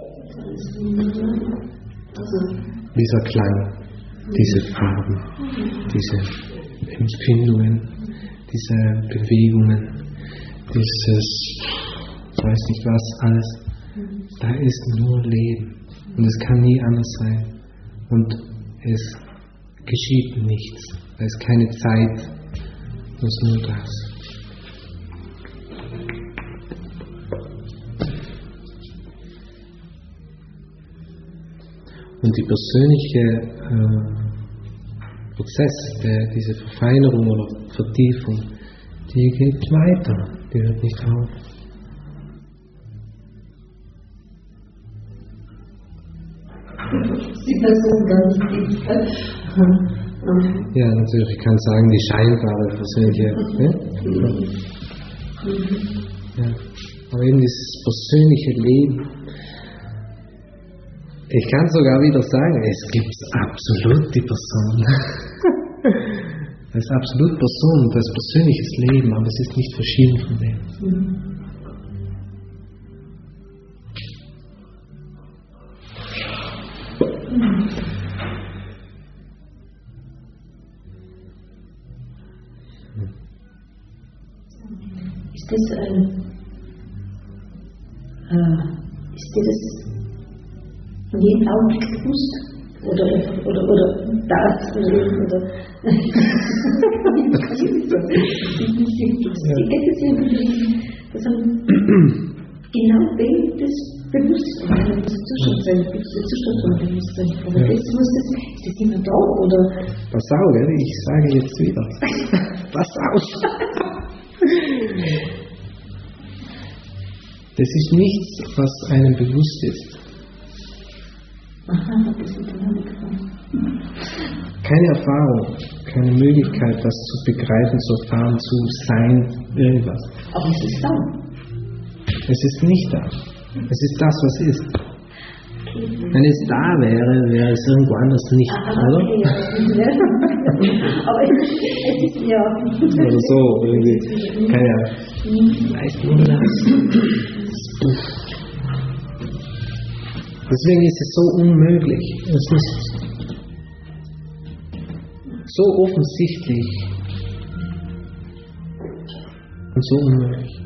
Speaker 4: dieser Klang, diese Farben, diese Empfindungen, diese Bewegungen, dieses, ich weiß nicht was, alles, da ist nur Leben. Und es kann nie anders sein. Und es geschieht nichts. Da ist keine Zeit. Es ist nur das. Und die persönliche äh, Prozess, der, diese Verfeinerung oder Vertiefung, die geht weiter, die hört nicht auf.
Speaker 2: Die Person gar nicht ist.
Speaker 4: Ja, natürlich, ich kann sagen, die scheinbare persönliche. Ne? Ja. Aber eben dieses persönliche Leben. Ich kann sogar wieder sagen, es gibt absolut die Person. Es ist absolut Person, das ist persönliches Leben, aber es ist nicht verschieden von dem.
Speaker 3: das, ähm, äh, ist dir das in jedem Augenblick bewusst? Oder, oder, oder das, oder, oder. Die Ecke sehr bewegen, dass man genau dem das Bewusstsein, das Zustand sein, der Zustand von Bewusstsein. Aber das muss das, ist das immer da, oder?
Speaker 4: Pass auf, ich sage jetzt wieder. Pass auf! Das ist nichts, was einem bewusst ist.
Speaker 3: Aha, das ist miteinander gefahren.
Speaker 4: Keine Erfahrung, keine Möglichkeit, das zu begreifen, zu erfahren, zu sein, irgendwas.
Speaker 3: Aber es ist da.
Speaker 4: Es ist nicht da. Es ist das, was ist. Okay. Wenn es da wäre, wäre es irgendwo anders nicht,
Speaker 3: Aha,
Speaker 4: oder?
Speaker 3: Okay, ja. Aber es ist, es ist ja.
Speaker 4: Oder so, irgendwie. Keine Ahnung. Weißt du das? Deswegen ist es so unmöglich. Es ist so offensichtlich und so unmöglich.